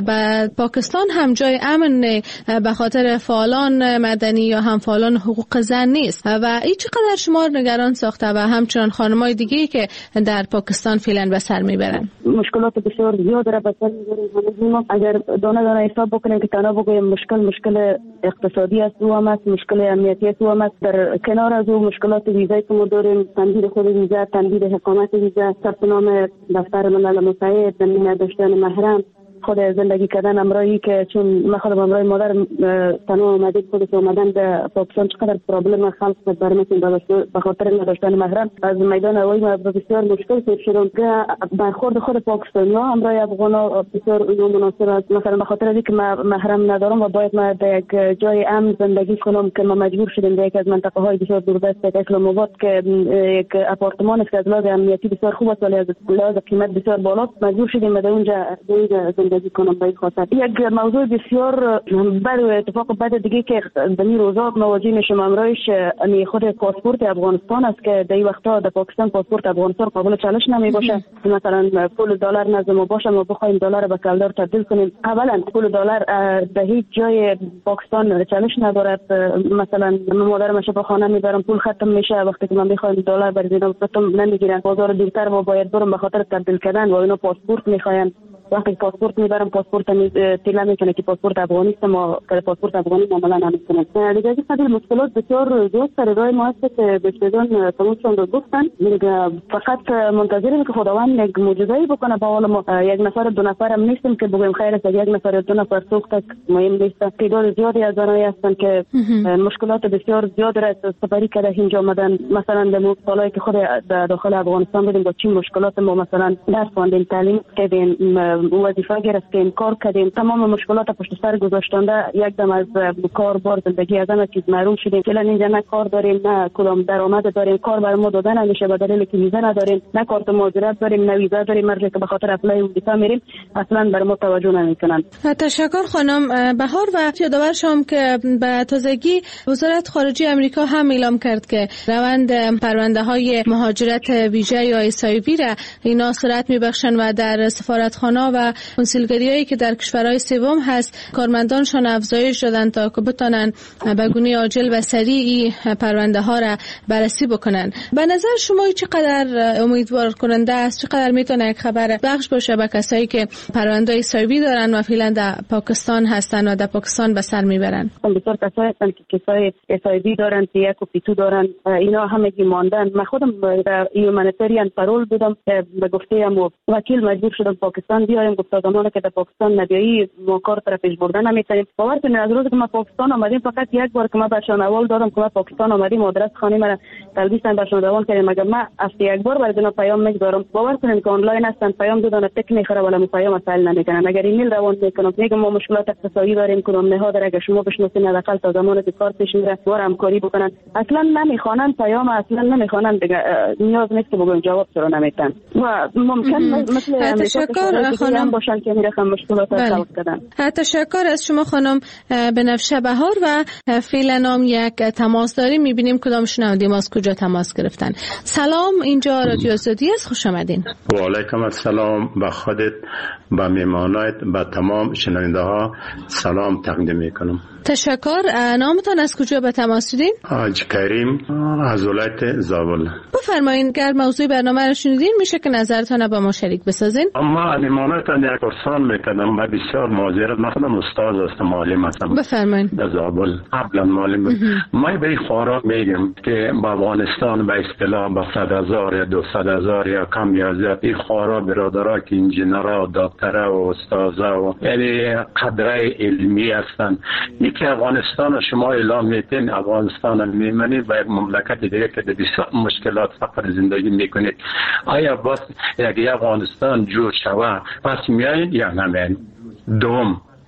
به پاکستان هم جای امن به خاطر فعالان مدنی یا هم فعالان حقوق زن نیست و این چقدر شما نگران ساخته و همچنان خانم‌های دیگه‌ای که در پاکستان فعلا به سر میبرن؟ مشکلات بسیار زیاد را به سر میبریم. اگر دانه دانه حساب بکنیم که تنها بگویم مشکل مشکل اقتصادی است و هم است، مشکل امنیتی است و هم است. در کنار از او مشکلات ویزایی که ما داریم، تمدید خود ویزا، تمدید حکومت ویزا، ثبت نام دفتر ملل متحد، نداشتن محرم، خود زندگی کردن امرایی که چون من خودم امرای مادر تنها آمدید خودش آمدن به پاکستان چقدر پرابلم خلق برمیتون به خاطر نداشتن محرم از میدان هوایی ما بسیار مشکل پیش شدم که برخورد خود پاکستانی ها امرای افغان ها بسیار مناسب است. مثلا به خاطر اینکه من محرم ندارم و باید من در یک جای امن زندگی کنم که ما مجبور شدیم در یک از منطقه های بسیار دوردست اسلام آباد که یک آپارتمان است که از لحاظ امنیتی بسیار خوب است ولی از لحاظ قیمت بسیار بالاست، مجبور شدیم در اونجا زندگی کنم. به این خاطر یک موضوع بسیار بد و اتفاق بد دیگه که در این روزا مواجه میشم امرایش امی خود پاسپورت افغانستان است که در این وقتا در پاکستان پاسپورت افغانستان قابل چالش نمی باشه. مثلا پول دلار نزد ما باشه ما بخوایم دلار به کلدار تبدیل کنیم، اولا پول دلار در هیچ جای پاکستان چالش ندارد. مثلا مادرم به خانه میبرم پول ختم میشه، وقتی که من بخوایم دلار بریزم ختم نمیگیرن، بازار دورتر ما باید برم به خاطر تبدیل کردن و اینا پاسپورت میخواین. وقتی پاسپورت میبرم پاسپورت تیلا میکنه که پاسپورت افغانی است، ما پاسپورت افغانی معامله نمیکنه. دیگه از این مشکلات بسیار زیاد سر راه ما است که بشدان تماشان رو گفتن. دیگه فقط منتظریم که خداوند یک معجزه‌ای بکنه. با حال ما یک نفر دو نفر هم نیستیم که بگیم خیر است یک نفر دو نفر سوخت مهم نیست. تعداد زیادی از آنها هستن که مشکلات بسیار زیاد را سپری کرده اینجا آمدن. مثلا در سالایی که خود داخل افغانستان بودیم با چه مشکلات ما مثلا درس خواندیم، تعلیم کردیم، وظیفه گرفتیم، کار کردیم، تمام مشکلات پشت سر گذاشتنده یک دم از کار بار زندگی از همه چیز محروم شدیم. فعلا اینجا نه کار داریم نه کدام درآمد داریم، کار برای ما دادن نمیشه به دلیل که ویزا نداریم، نه کارت مهاجرت داریم نه ویزا داریم. مرجع که به خاطر اپلای ویزا میریم اصلا برای ما توجه نمیکنن. تشکر خانم بهار. و یادآور شم که به تازگی وزارت خارجه آمریکا هم اعلام کرد که روند پرونده های مهاجرت ویژه یا ایسایوی را اینا سرعت میبخشن و در سفارتخانه و کنسولگریایی که در کشورهای سوم هست کارمندانشان افزایش دادن تا که بتونن به گونه عاجل و سریع پرونده ها را بررسی بکنن. به نظر شما چقدر امیدوار کننده است، چقدر میتونه یک خبر بخش باشه به کسایی که پرونده ایسایوی دارن و فعلا در پاکستان هستن و در پاکستان به سر میبرن؟ بسیار کسایی هستن که کسای ایسایوی دارن، تی یک و پی تو دارن، اینا همگی ماندن. من خودم در هیومانیتریان پرول بودم، به گفته ام وکیل مجبور شدم پاکستان بیایم. گفت زمانی که در پاکستان ندیایی ما کار طرف پیش بردن نمیتونیم. باور کنید از روزی که ما پاکستان آمدیم فقط یک بار که ما برشان اول دادم که ما پاکستان آمدیم آدرس خانه مرا تلبیسن برشان اول کردیم، مگر ما از یک بار برای اینا پیام میگذارم. باور کنید که آنلاین هستن، پیام دادن تک میخره ولی پیام اصل نمیکنن. اگر ایمیل روان میکنم میگم ما مشکلات اقتصادی داریم، کدام نهاد اگر شما بشناسین حداقل تا زمانی که کار پیش میره وار همکاری بکنن. اصلا نمیخوانن پیام، اصلا نمیخوانن دیگه. نیاز نیست که بگم جواب چرا نمیتن و ممکن مثل تشکر خانم باشن که میرخم مشکلات خلق کردن. تشکر از شما خانم بنفشه بهار. و فعلا نام یک تماس داریم، میبینیم کدام شنونده ما از کجا تماس گرفتن. سلام، اینجا رادیو آزادی است، خوش آمدین. و علیکم السلام. به خودت، به میمانایت، به تمام شنونده ها سلام تقدیم میکنم. تشکر. نامتان از کجا به تماس شدین؟ حاج کریم از ولایت زابل. بفرمایید گر موضوع برنامه رو شنیدین میشه که نظرتان با ما شریک بسازین. اما میمانایتان یک پرسان میکردم و بسیار معذرت، مثلا استاد است، معلم هستم. بفرمایید. در زابل قبلا معلم بود. ما به خورا میگم که با افغانستان به اصطلاح با صد هزار یا دو صد هزار یا کم یا زیاد این خورا برادرها که انجینرها و دکترها و استادا و یعنی قدره علمی هستند. که افغانستان و شما اعلام میتین افغانستان میمانید و یک مملکت دیگه که بسیار مشکلات فقر زندگی میکنید. آیا بس یک افغانستان جور شوه پس میایید یا نمیایید؟ دوم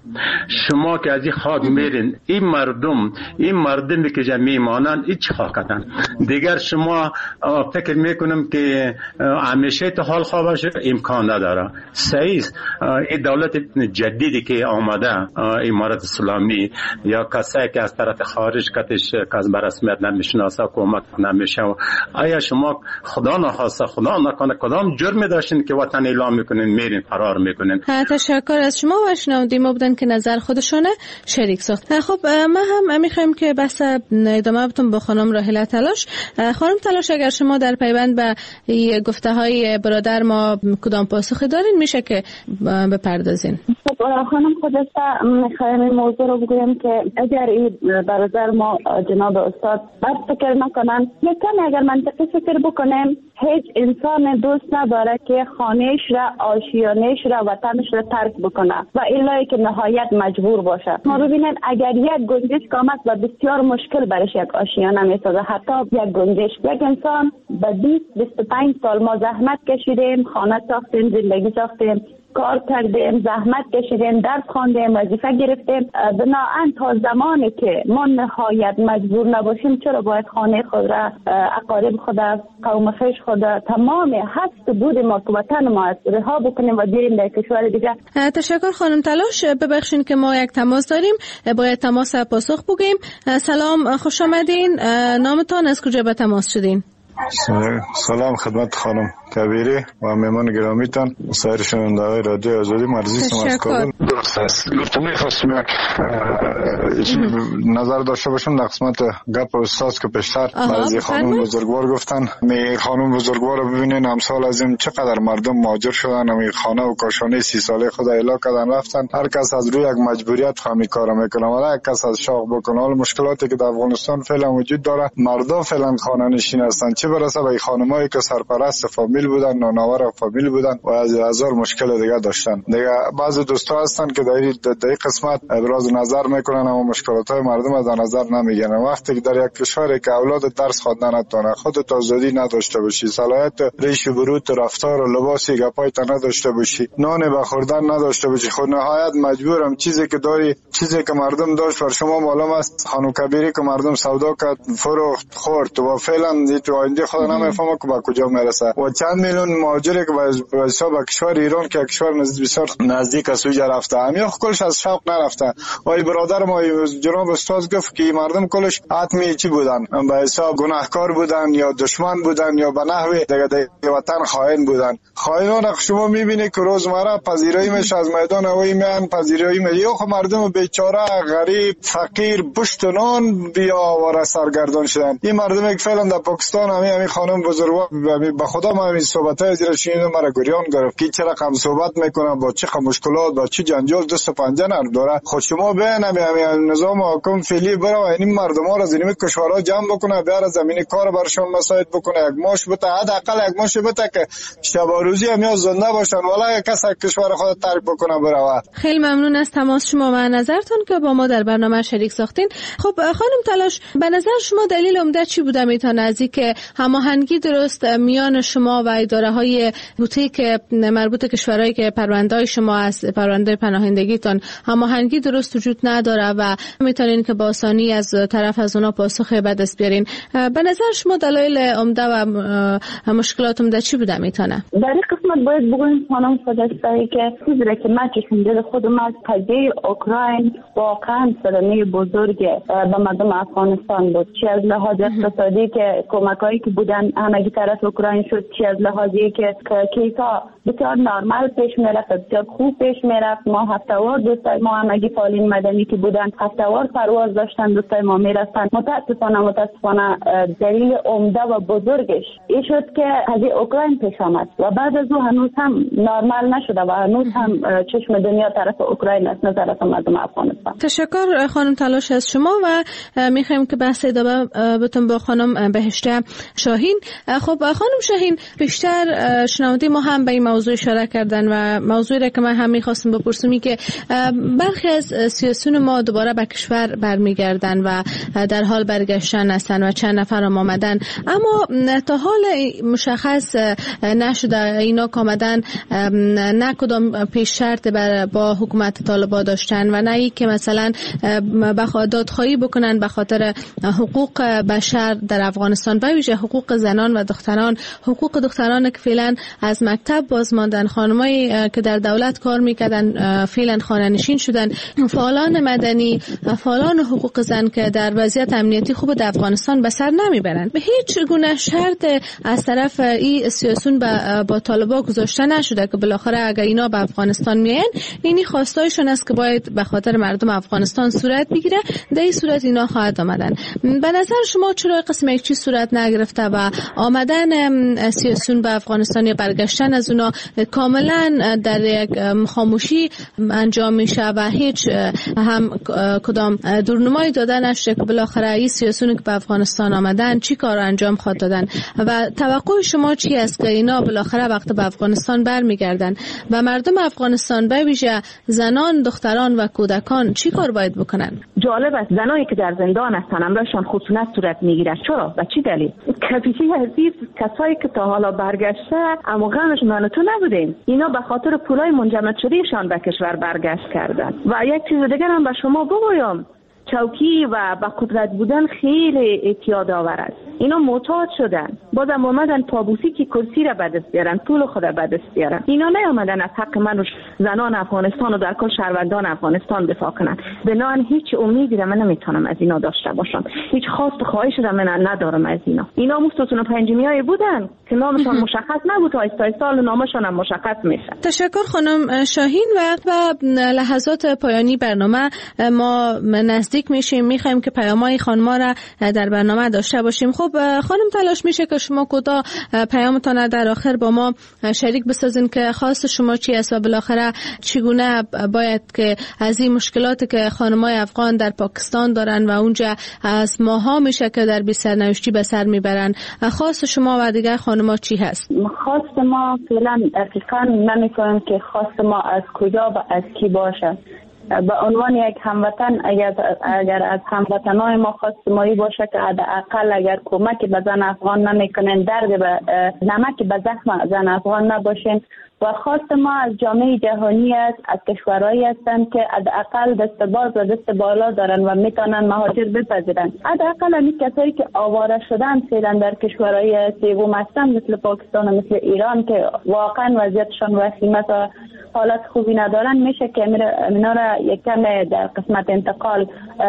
شما که از این خاک میرین، این مردم این مردمی که میمانن این چه خاکتن دیگر. شما فکر میکنم که همیشه تو حال خواب باشه، امکان نداره. صحیح این دولت جدیدی که آمده، امارت اسلامی یا کسایی که از طرف خارج کتش کس به رسمیت نمیشناسه، حکومت نمیشه، آیا شما خدا نخواسته خدا نکنه کدام جرمی داشتین که وطن اعلام میکنین میرین فرار میکنین؟ تشکر از شما و شنوندیم بودن که نظر خودشونه شریک ساخت. خب ما هم میخوایم که بس ادامه بدیم با خانم راحله تلاش. خانم تلاش، اگر شما در پیوند به گفته های برادر ما کدام پاسخی دارین میشه که بپردازین؟ خب خانم خودسته میخوایم این موضوع رو بگویم که اگر این برادر ما جناب استاد بد فکر نکنن، یکم اگر منطقی فکر بکنیم، هیچ انسان دوست نداره که خانهش را، آشیانش را، وطنش را ترک بکنه و الا که نهایت مجبور باشه. ما ببینید اگر یک گنجش کامت و بسیار مشکل برش یک آشیانه میسازه، حتی یک گنجش. یک انسان به بیست بیست و پنج سال ما زحمت کشیدیم، خانه ساختیم، زندگی ساختیم، کار کردیم، زحمت کشیدیم، درس خواندیم، وظیفه گرفتیم. بناهن تا زمانی که ما نهایت مجبور نباشیم، چرا باید خانه خود را، اقارب خود را، قوم خویش خود را، تمام هست بود ما که وطن ما است رها بکنیم و بریم در کشور دیگه؟ تشکر خانم تلاش. ببخشید که ما یک تماس داریم، باید تماس پاسخ بگیم. سلام، خوش آمدین. نامتان، از کجا به تماس شدین؟ سلام خدمت خانم کبیری و مهمان گرامیتان، سایر شنونده‌های رادیو آزادی. مرزی از کابل. درست است. گفتم می‌خواستم یک نظر داشته باشم در قسمت گپ استاد که پیشتر بعضی خانم بزرگوار گفتن. می خانم بزرگوار رو ببینین امسال از این چقدر مردم مهاجر شدن، می خانه و کاشانه سی ساله خود اعلا کردن رفتن. هر کس از روی یک مجبوریت خامی کارا میکنه، ولی یک کس از شاق بکنه. حال مشکلاتی که در افغانستان فعلا وجود داره، مردم فعلا خانه نشین هستن، چه برسه به خانمایی که سرپرست فامیل بودن، نانآور فامیل بودن و از هزار مشکل دیگه داشتن. دیگه بعضی دوستا هستن که در این قسمت ابراز نظر میکنن اما مشکلات مردم از نظر نمیگیرن. وقتی که در یک کشوری که اولاد درس خواندن نتونه، خودت آزادی نداشته باشی، صلاحیت ریش و بروت، رفتار و لباسی گپایت نداشته باشی، نان به خوردن نداشته باشی، خود نهایت مجبورم چیزی که داری، چیزی که مردم داشت بر شما معلوم است. خانم کبیری که مردم سودا کرد، فروخت، خورد و فعلا تو آینده خود نمیفهمه که به کجا میرسه. و چند میلیون مهاجری که به حساب کشور ایران که کشور بسیار نزدیک است وجا رفته، همین کلش از شوق نرفته. وای برادر ما جناب استاد گفت که مردم کلش حتمی چی بودن، به حساب گناهکار بودن یا دشمن بودن یا به نحوی دیگه دیگه وطن خائن بودن. خائنان شما میبینی که روزمره پذیرایی میشه از میدان هوایی میان، پذیرایی میشه. یا خب مردم بیچاره غریب فقیر پشت نان بیا آواره سرگردان شدن. این مردمی که فعلا در پاکستان همین همین خانم بزرگوار به خدا ما همین صحبتای زیر شینو مرا گریان گرفت که چرا کم صحبت میکنه، با چه مشکلات، با چه جنجال دست و پنجه داره. خود شما ببین همین نظام حکم فعلی برا این مردم ها را از این کشورها جمع بکنه، بیار زمین کار برشون مساعد بکنه، یک ماش بده، حداقل یک ماش بده که شب و روزی هم زنده باشن، ولی کس کشور خود ترک بکنه بره. خیلی ممنون از تماس شما و نظرتون که با ما در برنامه شریک ساختین. خب خانم تلاش، به نظر شما دلیل عمده چی بوده میتونه از اینکه هماهنگی درست میان شما و اداره های بوتیک مربوط کشورهایی که پرونده شما از پرونده پناهندگیتان هماهنگی درست وجود نداره و میتونین که با آسانی از طرف از اونا پاسخ به دست بیارین؟ به نظر شما دلایل عمده و مشکلات عمده چی بوده میتونه؟ در این قسمت باید بگویم خانم خودسته که چیزی که من چشم خودم از قضیه اوکراین واقعا صدمه بزرگ به مردم افغانستان بود، چی از لحاظ اقتصادی که کمکایی که بودن همگی طرف اوکراین شد، چی از لحاظی که کیسا بسیار نرمال پیش میرفت، بسیار خوب پیش میرفت. ما هفتهوار دوستای ما همگی فعالین مدنی که بودن هفتهوار پرواز داشتن، دوستای ما میرفتن. متاسفانه متاسفانه دلیل عمده و بزرگش این شد که از اوکراین پیش آمد و بعد از او هنوز هم نرمال نشده و هنوز هم چشم دنیا طرف اوکراین است، نه طرف مردم افغانستان. تشکر خانم تلاش از شما و میخوایم که بحث ادامه بتون با خانم بهشته شاهین. خب خانم شاهین، پیش پیشتر شنونده ما هم به این موضوع اشاره کردن و موضوعی را که من هم می‌خواستم بپرسم که برخی از سیاسیون ما دوباره به کشور برمیگردن و در حال برگشتن هستن و چند نفر هم آمدن، اما تا حال مشخص نشده اینا که آمدن نه کدام پیش شرط با حکومت طالبان داشتن و نه ای که مثلا دادخواهی بکنن به خاطر حقوق بشر در افغانستان، به ویژه حقوق زنان و دختران، حقوق دختران که فعلا از مکتب باز ماندن، خانمایی که در دولت کار میکردن فعلا خانه نشین شدن، فعالان مدنی، فعالان حقوق زن که در وضعیت امنیتی خوب در افغانستان به سر نمیبرند. به هیچ گونه شرط از طرف این سیاسیون با, با طالبان گذاشته نشده که بالاخره اگر اینا به افغانستان میان اینی خواستایشون است که باید به خاطر مردم افغانستان صورت بگیره، در این صورت اینا خواهد آمدن. به نظر شما چرا قسم یک چیز صورت نگرفته و آمدن سیاسیون به افغانستان یا برگشتن از اونا کاملا در یک خاموشی انجام میشه و هیچ هم کدام دورنمایی داده نشده که بالاخره این سیاسیون که به افغانستان آمدن چی کار انجام خواهد دادن و توقع شما چی است که اینا بالاخره وقت به افغانستان برمیگردن و مردم افغانستان به ویژه زنان، دختران و کودکان چی کار باید بکنن؟ جالب است زنایی که در زندان هستن امرشان خشونت صورت میگیره. چرا؟ و چی دلیل؟ کفیشی عزیز کسایی که تا حالا برگشته اما غمش من تو نبودیم، اینا به خاطر پولای منجمد شدهشان به کشور برگشت کردن. و یک چیز دیگر هم به شما بگویم، چوکی و با قدرت بودن خیلی اعتیاد آور است. اینا معتاد شدن، بازم اومدن پابوسی که کرسی را به دست بیارن، پول خود را به دست بیارن. اینا نیامدن از حق من و زنان افغانستان و در کل شهروندان افغانستان دفاع کنن. بنابراین هیچ امیدی را من نمیتونم از اینا داشته باشم، هیچ خواست و خواهش را من ندارم از اینا. اینا مستون پنجمیای بودن که نامشان مشخص نبود، تا آیستا سال نامشان هم مشخص میشه. تشکر خانم شاهین. وقت و لحظات پایانی برنامه ما نزدیک میشیم، میخوایم که پیامای خانم‌ها را در برنامه داشته باشیم. خب خانم تلاش میشه که شما کوتاه پیامتان در آخر با ما شریک بسازین که خواست شما چی است و بالاخره چگونه باید که از این مشکلاتی که خانم‌های افغان در پاکستان دارن و اونجا از ماها میشه که در بی سرنوشتی به سر میبرن، خواست شما و دیگر خانم‌ها چی هست؟ خواست ما فعلا دقیقاً نمی‌کنیم که خواست ما از کجا و از کی باشه. به عنوان یک هموطن اگر اگر از هموطنای ما خواست مایی باشه که حداقل اگر کمک به زن افغان نمیکنن، درد به نمک به زخم زن افغان نباشین. و خواست ما از جامعه جهانی است، از کشورهایی هستند که حداقل دست باز و دست بالا دارن و میتونن مهاجر بپذیرن. حداقل این کسایی که آواره شدن فعلا در کشورهای سوم هستند مثل پاکستان و مثل ایران که واقعا وضعیتشان وخیم است و حالت خوبی ندارن، میشه که اینا را یک کم در قسمت انتقال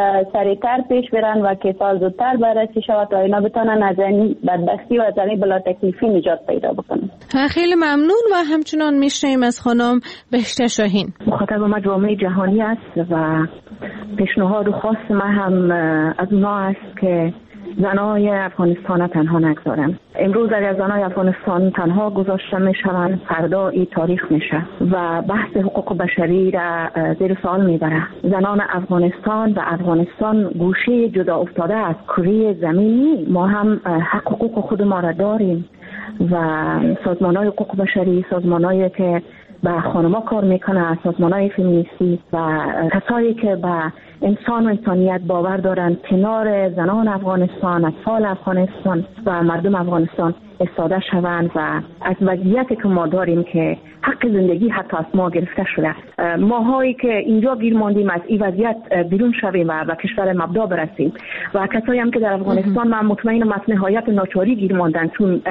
سریعتر پیش برن و که سال زودتر بررسی شود تا اینا بتونن از این بدبختی و از این بلا تکلیفی نجات پیدا بکنن. خیلی ممنون و همچنان میشنیم از خانم بهشته شاهین. مخاطب ما جامعه جهانی است و پیشنهاد و خواست ما هم از اونا است که زنای افغانستان تنها نگذارن. امروز اگر زنای افغانستان تنها گذاشته میشوند، فردا این تاریخ میشه و بحث حقوق بشری را زیر سوال میبره. زنان افغانستان و افغانستان گوشه جدا افتاده از کره زمینی. ما هم حق حقوق خود ما را داریم و سازمان‌های حقوق بشری، سازمان‌هایی که به خانم‌ها کار میکنه، سازمان‌های فمینیستی و کسایی که به انسان و انسانیت باور دارند کنار زنان افغانستان، اطفال افغانستان و مردم افغانستان ایستاده شوند و از وضعیتی که ما داریم که حق زندگی حتی از ما گرفته شده، ماهایی که اینجا گیر ماندیم از این وضعیت بیرون شویم و به کشور مبدا برسیم و کسایی هم که در افغانستان من مطمئنم از نهایت ناچاری گیر ماندن چون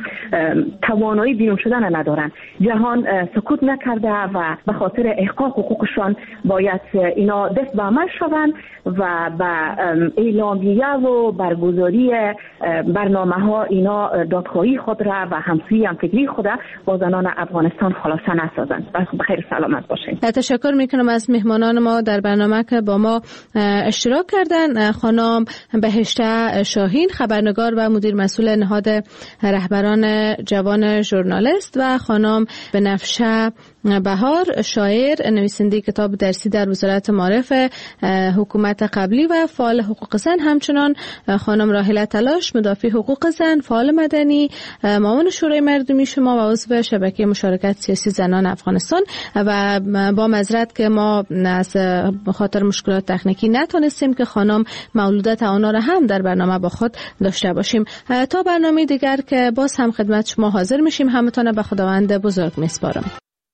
توانایی بیرون شدن ندارن. جهان سکوت نکرده و به خاطر احقاق حقوقشان باید اینا دست به عمل شوند و به اعلامیه و برگزاری برنامه ها اینا دادخواهی خود را و همسویی هم فکری خود با زنان افغانستان خلاصه نسازند. بخیر سلامت باشین. تشکر میکنم از مهمانان ما در برنامه که با ما اشتراک کردن. خانم بهشته شاهین، خبرنگار و مدیر مسئول نهاد رهبران جوان ژورنالیست و خانم بنفشه بهار، شاعر، نویسنده کتاب درسی در وزارت معارف حکومت قبلی و فعال حقوق زن. همچنان خانم راحله تلاش، مدافع حقوق زن، فعال مدنی معاون شورای مردمی شما و عضو شبکه مشارکت سیاسی زنان افغانستان و با معذرت که ما از خاطر مشکلات تکنیکی نتونستیم که خانم مولودت آنها را هم در برنامه با خود داشته باشیم. تا برنامه دیگر که باز هم خدمت شما حاضر میشیم، همتون به خداوند بزرگ میسپارم.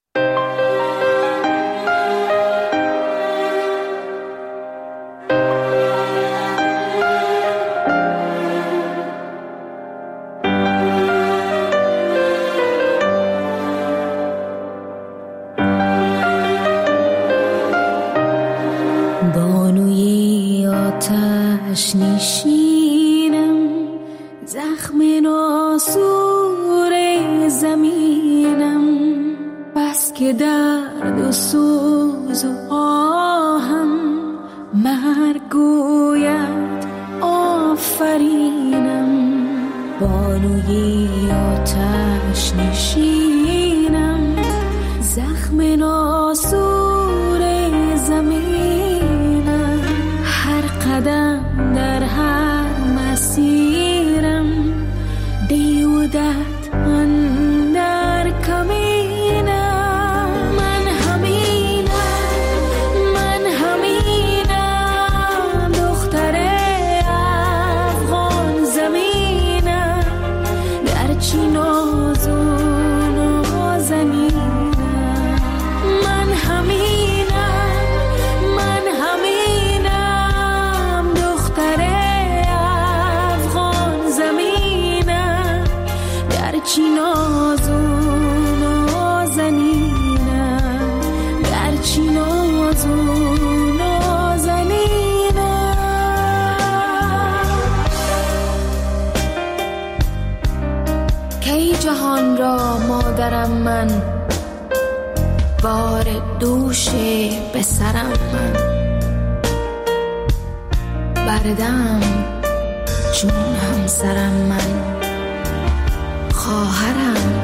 نشینم زخم ناسور زمینم، بس که درد و سوز و آهم مرگ گوید آفرینم. بانوی آتش نشینم زخم ناسور زمینم، هر قدم در هر مسیرم دیودت اندر کمینم. من همینم من همینم دختر افغان زمینم، گرچه نازون و نازنینم. من همینم من همینم دختر افغان زمینم، گرچه نازون و نازنینم، گرچه نازون و نازنینم. کی جهان را مادرم من، بار دوش به سرم من، بردم چون همسرم من، خواهرم